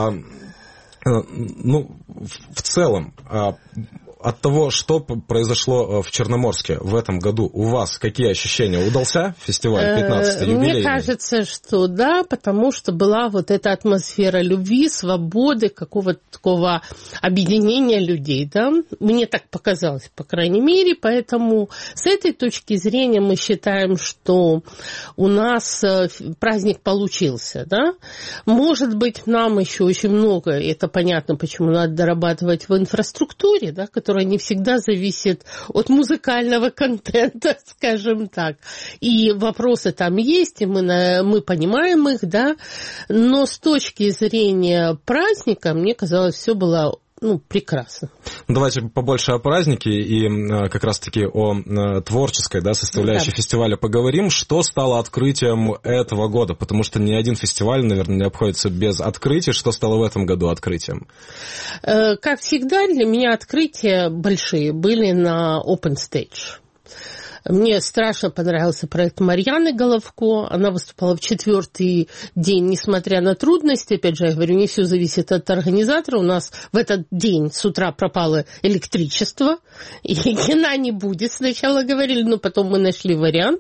Ну, в целом, от того, что произошло в Черноморске в этом году, у вас какие ощущения? Удался фестиваль 15-й юбилейный? Мне кажется, что да, потому что была вот эта атмосфера любви, свободы, какого-то такого объединения людей, да. Мне так показалось, по крайней мере, поэтому с этой точки зрения мы считаем, что у нас праздник получился, да. Может быть, нам еще очень много, это понятно, почему надо дорабатывать в инфраструктуре, да, которая не всегда зависит от музыкального контента, скажем так. И вопросы там есть, и мы понимаем их, да, но с точки зрения праздника, мне казалось, все было прекрасно. Давайте побольше о празднике и как раз-таки о творческой, да, составляющей фестиваля поговорим. Что стало открытием этого года? Потому что ни один фестиваль, наверное, не обходится без открытий. Что стало в этом году открытием? Как всегда, для меня открытия большие были на Open Stage. Мне страшно понравился проект Марьяны Головко. Она выступала в 4-й день, несмотря на трудности. Опять же, я говорю, не все зависит от организатора. У нас в этот день с утра пропало электричество, и кино не будет, сначала говорили, но потом мы нашли вариант.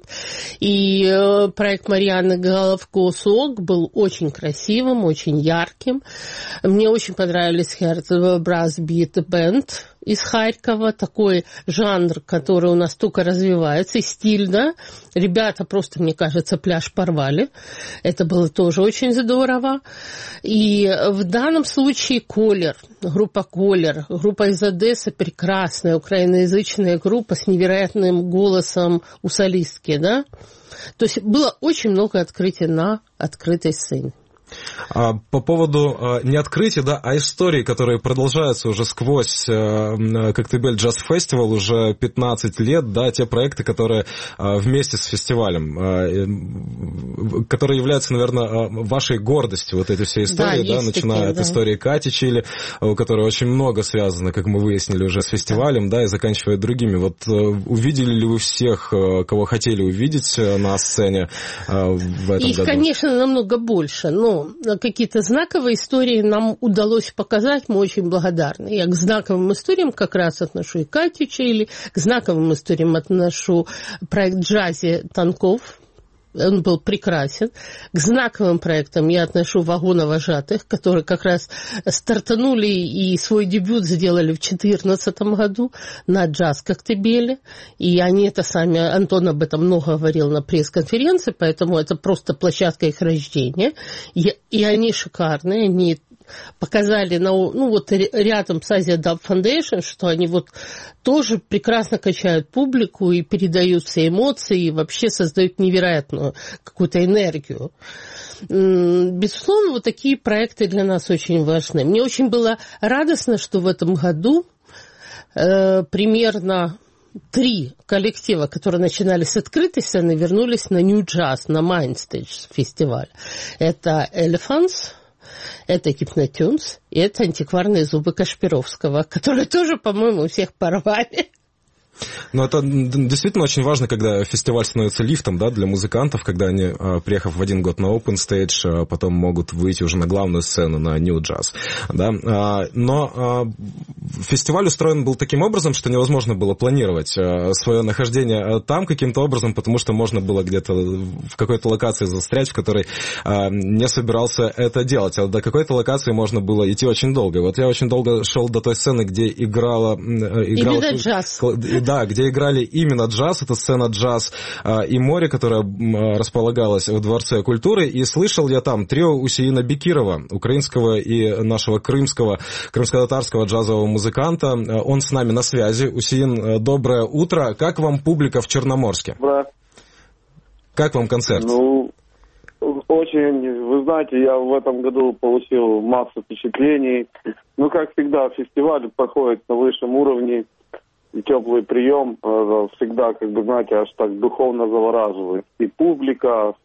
И проект Марьяны Головко «Сок» был очень красивым, очень ярким. Мне очень понравились Heart Brass Beat Band из Харькова, такой жанр, который у нас только развивается, и стиль, да. Ребята просто, мне кажется, пляж порвали. Это было тоже очень здорово. И в данном случае Колер, группа из Одессы, прекрасная украиноязычная группа с невероятным голосом у солистки, да. То есть было очень много открытий на открытой сцене. По поводу не открытий, да, а историй, которые продолжаются уже сквозь Коктебель Джаз Фестивал уже 15 лет, да, те проекты, которые вместе с фестивалем, которые являются, наверное, вашей гордостью, вот эти все истории, да, начиная от истории Кати Чили, у которой очень много связано, как мы выяснили уже, с фестивалем, да, и заканчивая другими. Вот увидели ли вы всех, кого хотели увидеть на сцене в этом году? Их, конечно, намного больше, но какие-то знаковые истории нам удалось показать, мы очень благодарны. Я к знаковым историям как раз отношу и Катю Чили, к знаковым историям отношу проект «Джази» Танков. Он был прекрасен. К знаковым проектам я отношу «Вагоновожатых», которые как раз стартанули и свой дебют сделали в 2014 году на «Джаз Коктебеле». И они это сами, Антон об этом много говорил на пресс-конференции, поэтому это просто площадка их рождения. И они шикарные, они показали рядом с Asia Dub Foundation, что они тоже прекрасно качают публику и передают все эмоции, и вообще создают невероятную какую-то энергию. Безусловно, такие проекты для нас очень важны. Мне очень было радостно, что в этом году примерно 3 коллектива, которые начинали с открытой сцены, вернулись на New Jazz, на Майнстейдж фестиваль. Это Elephants, это Hypnotunes, и это антикварные зубы Кашпировского, которые тоже, по-моему, всех порвали. Но это действительно очень важно, когда фестиваль становится лифтом, да, для музыкантов, когда они, приехав в один год на Open Stage, потом могут выйти уже на главную сцену, на New Jazz. Да. Но фестиваль устроен был таким образом, что невозможно было планировать свое нахождение там каким-то образом, потому что можно было где-то в какой-то локации застрять, в которой не собирался это делать. А до какой-то локации можно было идти очень долго. Вот я очень долго шел до той сцены, где играла именно джаз. Да, где играли именно джаз, это сцена «Джаз и море», которая располагалась в Дворце культуры, и слышал я там трио Усеина Бекирова, украинского и нашего крымско-татарского джазового музыканта. Он с нами на связи. Усеин, доброе утро. Как вам публика в Черноморске? Да. Как вам концерт? Очень, вы знаете, я в этом году получил массу впечатлений. Как всегда, фестиваль проходит на высшем уровне. И теплый прием всегда, знаете, аж так духовно завораживает. И публика,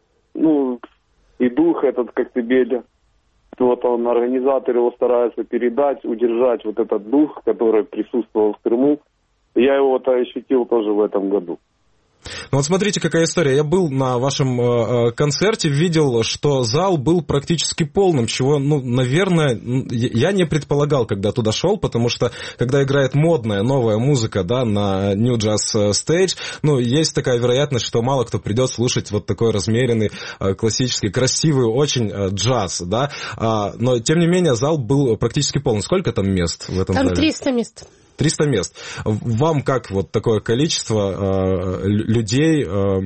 и дух этот Коктебеля. Организатор его старается передать, удержать этот дух, который присутствовал в Крыму. Я его ощутил тоже в этом году. Смотрите, какая история. Я был на вашем концерте, видел, что зал был практически полным, чего, наверное, я не предполагал, когда туда шел, потому что, когда играет модная, новая музыка, да, на New Jazz Stage, есть такая вероятность, что мало кто придет слушать такой размеренный, классический, красивый очень джаз, да, но, тем не менее, зал был практически полный. Сколько там мест в этом зале? Там 300 мест. 300 мест. Вам как такое количество людей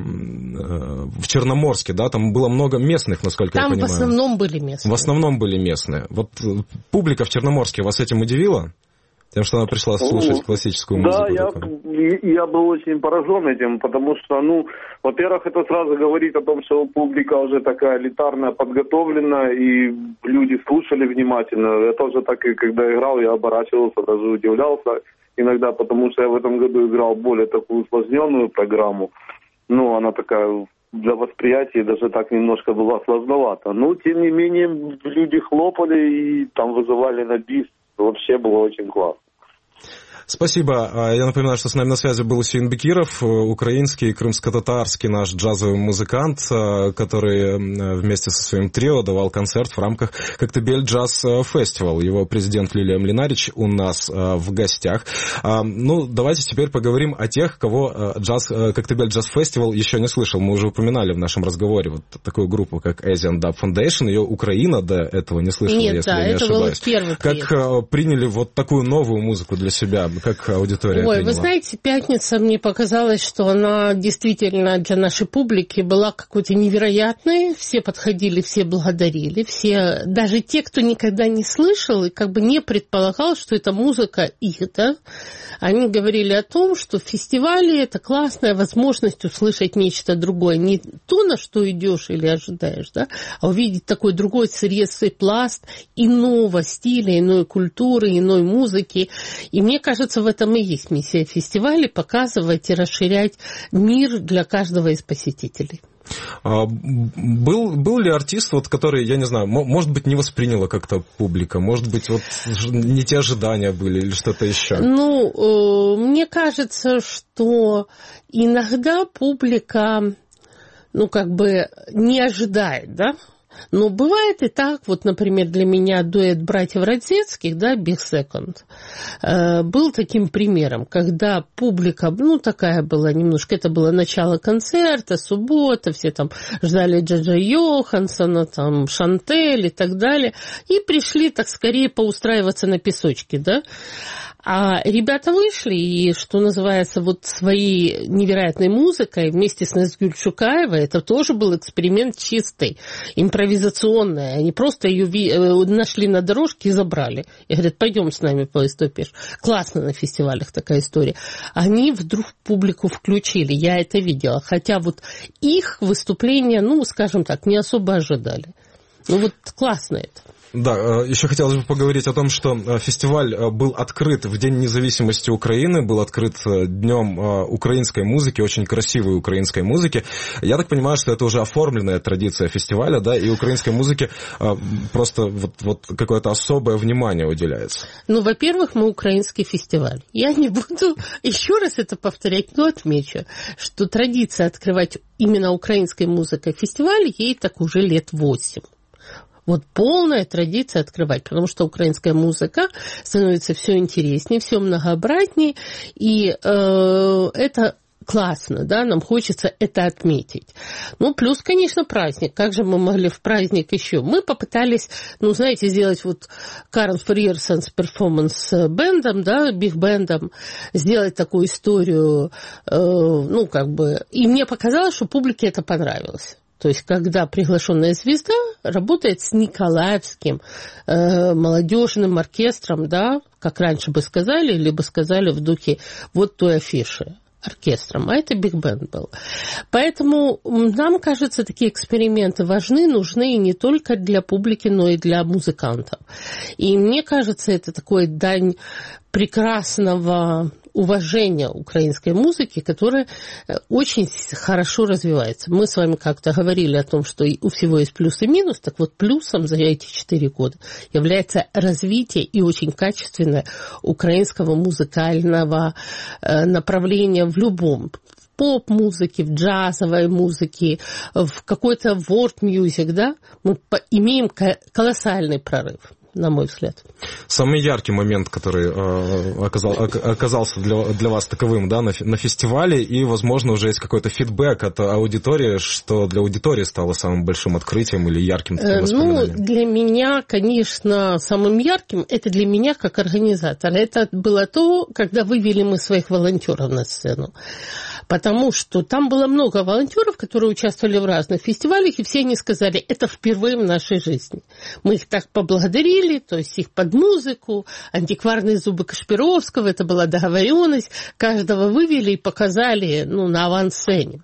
в Черноморске, да? Там было много местных, насколько я понимаю. Там в основном были местные. В основном были местные. Публика в Черноморске вас этим удивила? Тем, что она пришла слушать классическую музыку. Да, я был очень поражен этим, потому что, во-первых, это сразу говорит о том, что публика уже такая элитарная, подготовленная, и люди слушали внимательно. Я тоже так и когда играл, я оборачивался, даже удивлялся иногда, потому что я в этом году играл более такую усложненную программу. Она такая для восприятия даже так немножко была сложновата. Но, тем не менее, люди хлопали и там вызывали на бис. Вообще было очень классно. Спасибо. Я напоминаю, что с нами на связи был Усейн Бекиров, украинский, крымско-татарский наш джазовый музыкант, который вместе со своим трио давал концерт в рамках Коктебель Джаз Фестивал. Его президент Лилия Млинарич у нас в гостях. Давайте теперь поговорим о тех, кого Коктебель Джаз Фестивал еще не слышал. Мы уже упоминали в нашем разговоре вот такую группу, как Asian Dub Foundation. Ее Украина до этого не слышала, если я не ошибаюсь. Как приняли вот такую новую музыку для себя? Как аудитория приняла? Вы знаете, пятница, мне показалось, что она действительно для нашей публики была какой-то невероятной. Все подходили, все благодарили, все, даже те, кто никогда не слышал и как бы не предполагал, что это музыка их, да, они говорили о том, что фестивали – это классная возможность услышать нечто другое. Не то, на что идешь или ожидаешь, да, а увидеть такой другой средств и пласт иного стиля, иной культуры, иной музыки. И мне кажется, в этом и есть миссия фестиваля – показывать и расширять мир для каждого из посетителей. Был ли артист, который, я не знаю, может быть, не восприняла как-то публика, может быть, не те ожидания были или что-то еще? Мне кажется, что иногда публика, не ожидает, да? Но бывает и так, например, для меня дуэт братьев Радзецких, да, Big Second, был таким примером, когда публика, такая была немножко, это было начало концерта, суббота, все там ждали Джаджа Йохансона, там, Шантель и так далее, и пришли так скорее поустраиваться на песочке, да. А ребята вышли, и, что называется, своей невероятной музыкой вместе с Назгуль Шукаевой, это тоже был эксперимент чистый, импровизационный. Они просто ее нашли на дорожке и забрали. И говорят, пойдем с нами повыступишь. Классно на фестивалях такая история. Они вдруг публику включили, я это видела. Хотя их выступления, скажем так, не особо ожидали. Классно это. Да, еще хотелось бы поговорить о том, что фестиваль был открыт в День независимости Украины, был открыт Днем украинской музыки, очень красивой украинской музыки. Я так понимаю, что это уже оформленная традиция фестиваля, да, и украинской музыке просто какое-то особое внимание уделяется. Во-первых, мы украинский фестиваль. Я не буду еще раз это повторять, но отмечу, что традиция открывать именно украинской музыкой фестиваль, ей так уже лет 8. Полная традиция открывать, потому что украинская музыка становится все интереснее, все многообразнее, и это классно, да, нам хочется это отметить. Плюс, конечно, праздник. Как же мы могли в праздник еще? Мы попытались, сделать Карен Фриерсонс перформанс бэндом, да, биг-бэндом, сделать такую историю, и мне показалось, что публике это понравилось. То есть, когда приглашенная звезда работает с Николаевским молодежным оркестром, да, как раньше бы сказали, либо сказали в духе той афиши оркестром, а это биг-бенд был. Поэтому нам кажется, такие эксперименты важны, нужны не только для публики, но и для музыкантов. И мне кажется, это такой дань прекрасного уважения украинской музыки, которая очень хорошо развивается. Мы с вами как-то говорили о том, что у всего есть плюс и минус, так плюсом за эти 4 года является развитие и очень качественное украинского музыкального направления в любом, в поп-музыке, в джазовой музыке, в какой-то world music, да, мы имеем колоссальный прорыв, на мой взгляд. Самый яркий момент, который оказался для вас таковым, да, на фестивале, и, возможно, уже есть какой-то фидбэк от аудитории, что для аудитории стало самым большим открытием или ярким воспоминанием? Для меня, конечно, самым ярким, это для меня как организатора. Это было то, когда вывели мы своих волонтеров на сцену. потому что там было много волонтеров, которые участвовали в разных фестивалях, и все они сказали, это впервые в нашей жизни. Мы их так поблагодарили, то есть их под музыку, антикварные зубы Кашпировского, это была договоренность, каждого вывели и показали на авансцене.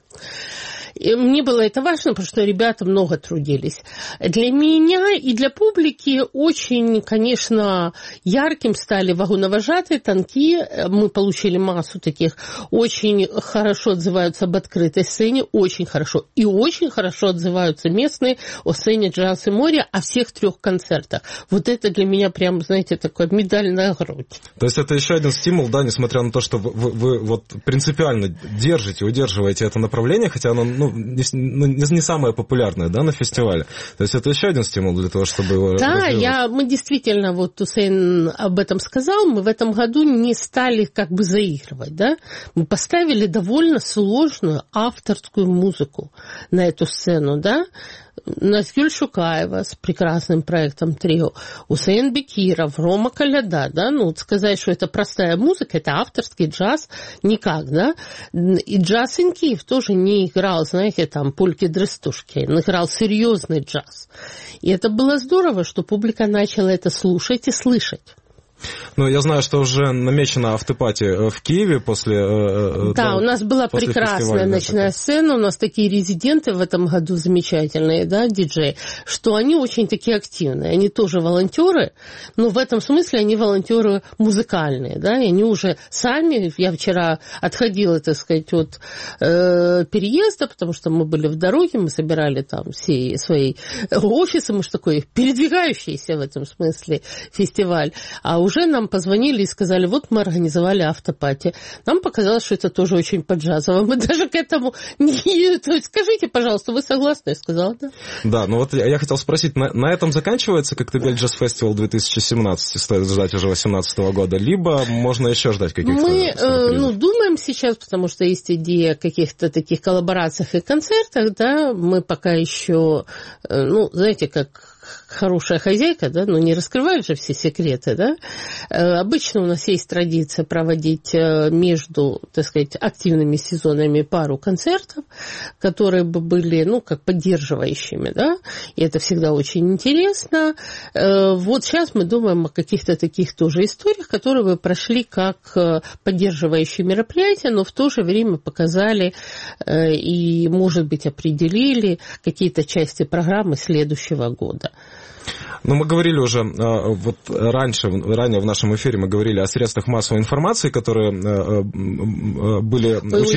И мне было это важно, потому что ребята много трудились. Для меня и для публики очень, конечно, ярким стали вагоновожатые танки. Мы получили массу таких. Очень хорошо отзываются об открытой сцене, очень хорошо. И очень хорошо отзываются местные о сцене «Джаз и море», о всех 3 концертах. Вот это для меня прям, знаете, такая медаль на грудь. То есть это еще один стимул, да, несмотря на то, что вы вот принципиально удерживаете это направление, хотя оно, не самое популярное, да, на фестивале. То есть это еще один стимул для того, чтобы его развивать. Мы действительно, вот Усейн об этом сказал, мы в этом году не стали как бы заигрывать, да. Мы поставили довольно сложную авторскую музыку на эту сцену, да. Назгюль Шукаева с прекрасным проектом «Трио», Усейн Бекиров, Рома Коляда, да, сказать, что это простая музыка, это авторский джаз, никак, да, и Джаз ин Киев тоже не играл, знаете, там, польки-дрыстушки, он играл серьезный джаз, и это было здорово, что публика начала это слушать и слышать. Я знаю, что уже намечена автопати в Киеве после... Да, у нас была прекрасная ночная сцена, у нас такие резиденты в этом году замечательные, да, диджеи, что они очень такие активные, они тоже волонтеры, но в этом смысле они волонтеры музыкальные, да, и они уже сами, я вчера отходила, так сказать, от переезда, потому что мы были в дороге, мы собирали там все свои офисы, мы же такой передвигающийся в этом смысле фестиваль, а уже нам позвонили и сказали, вот мы организовали автопати. Нам показалось, что это тоже очень по-джазово. Мы даже к этому не... То есть, скажите, пожалуйста, вы согласны? Я сказала, да. Да, я хотел спросить, на этом заканчивается Коктебель Джаз Фестивал 2017? Стоит ждать уже 2018 года? Либо можно еще ждать каких-то... Мы думаем сейчас, потому что есть идея о каких-то таких коллаборациях и концертах, да, мы пока еще, знаете, как хорошая хозяйка, да, не раскрывает же все секреты, да. Обычно у нас есть традиция проводить между, так сказать, активными сезонами пару концертов, которые бы были, как поддерживающими, да, и это всегда очень интересно. Вот сейчас мы думаем о каких-то таких тоже историях, которые бы прошли как поддерживающие мероприятия, но в то же время показали и, может быть, определили какие-то части программы следующего года. Мы говорили уже, вот ранее в нашем эфире мы говорили о средствах массовой информации, которые были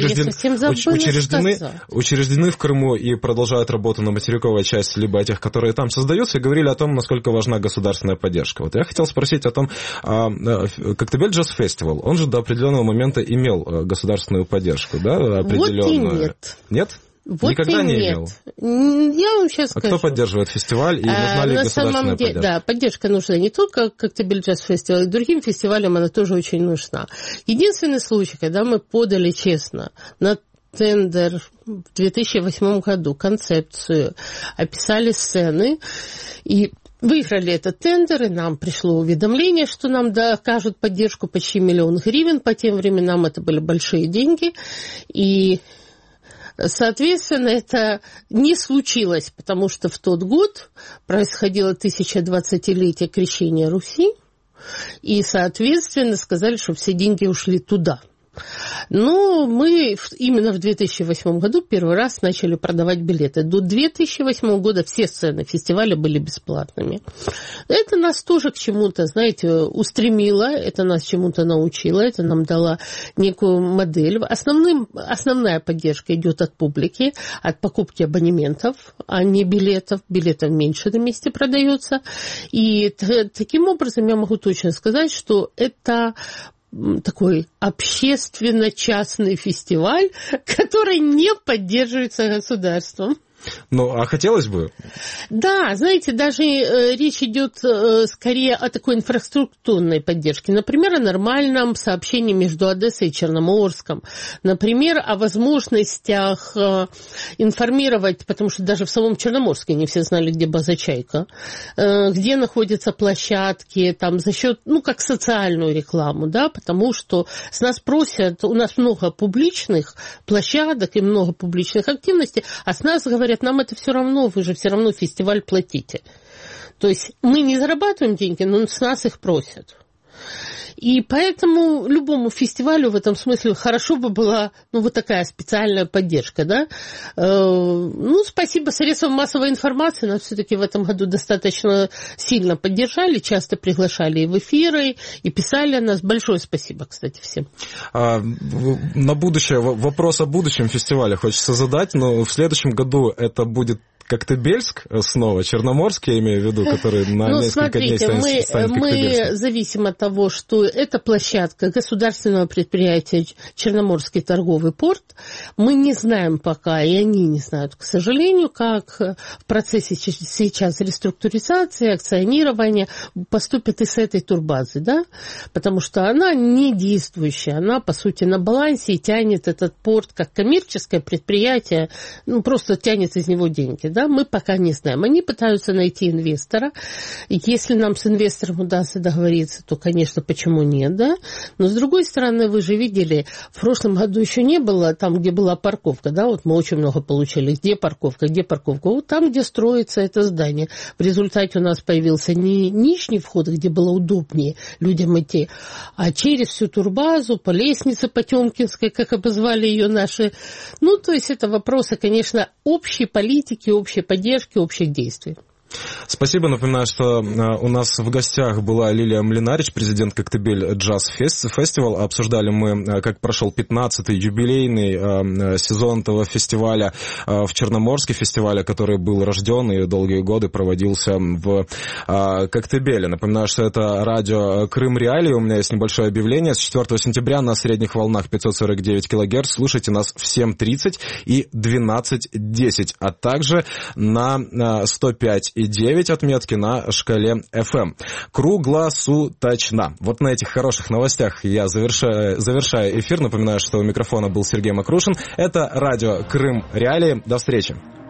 учреждены в Крыму и продолжают работу на материковой части, либо о тех, которые там создаются, и говорили о том, насколько важна государственная поддержка. Вот я хотел спросить о том, Коктебель Джаз Фестивал, он же до определенного момента имел государственную поддержку, да, определенную? Вот и нет. Нет? Вот никогда не имел. Я вам сейчас скажу. Кто поддерживает фестиваль и нужна ли государственная поддержка? Да, поддержка нужна не только Коктебель Джаз Фестивал, и другим фестивалям она тоже очень нужна. Единственный случай, когда мы подали честно на тендер в 2008 году концепцию, описали сцены и выиграли этот тендер, и нам пришло уведомление, что нам окажут поддержку почти 1 миллион гривен. По тем временам это были большие деньги, и соответственно, это не случилось, потому что в тот год происходило 1020-летие крещения Руси, и, соответственно, сказали, что все деньги ушли туда. Но мы именно в 2008 году первый раз начали продавать билеты. До 2008 года все сцены фестиваля были бесплатными. Это нас тоже к чему-то, знаете, устремило, это нас чему-то научило, это нам дало некую модель. Основная поддержка идет от публики, от покупки абонементов, а не билетов. Билетов меньше на месте продается. И таким образом я могу точно сказать, что это такой общественно-частный фестиваль, который не поддерживается государством. Ну, а хотелось бы? Да, знаете, даже речь идет скорее о такой инфраструктурной поддержке. Например, о нормальном сообщении между Одессой и Черноморском. Например, о возможностях информировать, потому что даже в самом Черноморске не все знали, где база «Чайка», где находятся площадки, там, за счет, как социальную рекламу, да, потому что с нас просят, у нас много публичных площадок и много публичных активностей, а с нас говорят, нам это все равно, вы же все равно фестиваль платите. То есть мы не зарабатываем деньги, но с нас их просят. И поэтому любому фестивалю в этом смысле хорошо бы была, вот такая специальная поддержка, да. Спасибо средствам массовой информации, нас все-таки в этом году достаточно сильно поддержали, часто приглашали и в эфиры, и писали о нас. Большое спасибо, кстати, всем. На будущее, вопрос о будущем фестивале хочется задать, но в следующем году это будет Коктебельск снова, Черноморск, я имею в виду, который на несколько дней станет Коктебельском. Мы зависим от того, что это площадка государственного предприятия Черноморский торговый порт. Мы не знаем пока, и они не знают, к сожалению, как в процессе сейчас реструктуризации, акционирования поступят и с этой турбазы, да, потому что она не действующая, она, по сути, на балансе и тянет этот порт как коммерческое предприятие, просто тянет из него деньги, да, мы пока не знаем. Они пытаются найти инвестора. Если нам с инвестором удастся договориться, то, конечно, почему нет, да? Но, с другой стороны, вы же видели, в прошлом году еще не было там, где была парковка, да, мы очень много получили. Где парковка? Там, где строится это здание. В результате у нас появился не нижний вход, где было удобнее людям идти, а через всю турбазу, по лестнице Потемкинской, как обозвали ее наши. То есть это вопросы, конечно, общей политики, общей поддержки, общих действий. Спасибо. Напоминаю, что у нас в гостях была Лилия Млинарич, президент Коктебель Джаз Фестивал. Обсуждали мы, как прошел 15-й юбилейный сезон этого фестиваля в Черноморске, фестиваля, который был рожден и долгие годы проводился в Коктебеле. Напоминаю, что это радио Крым Реалии. У меня есть небольшое объявление. С 4 сентября на средних волнах 549 кГц слушайте нас в 7:30 и 12:10, а также на 105,9 отметки на шкале FM. Круглосуточно. Вот на этих хороших новостях я завершаю эфир. Напоминаю, что у микрофона был Сергей Макрушин. Это радио Крым Реалии. До встречи.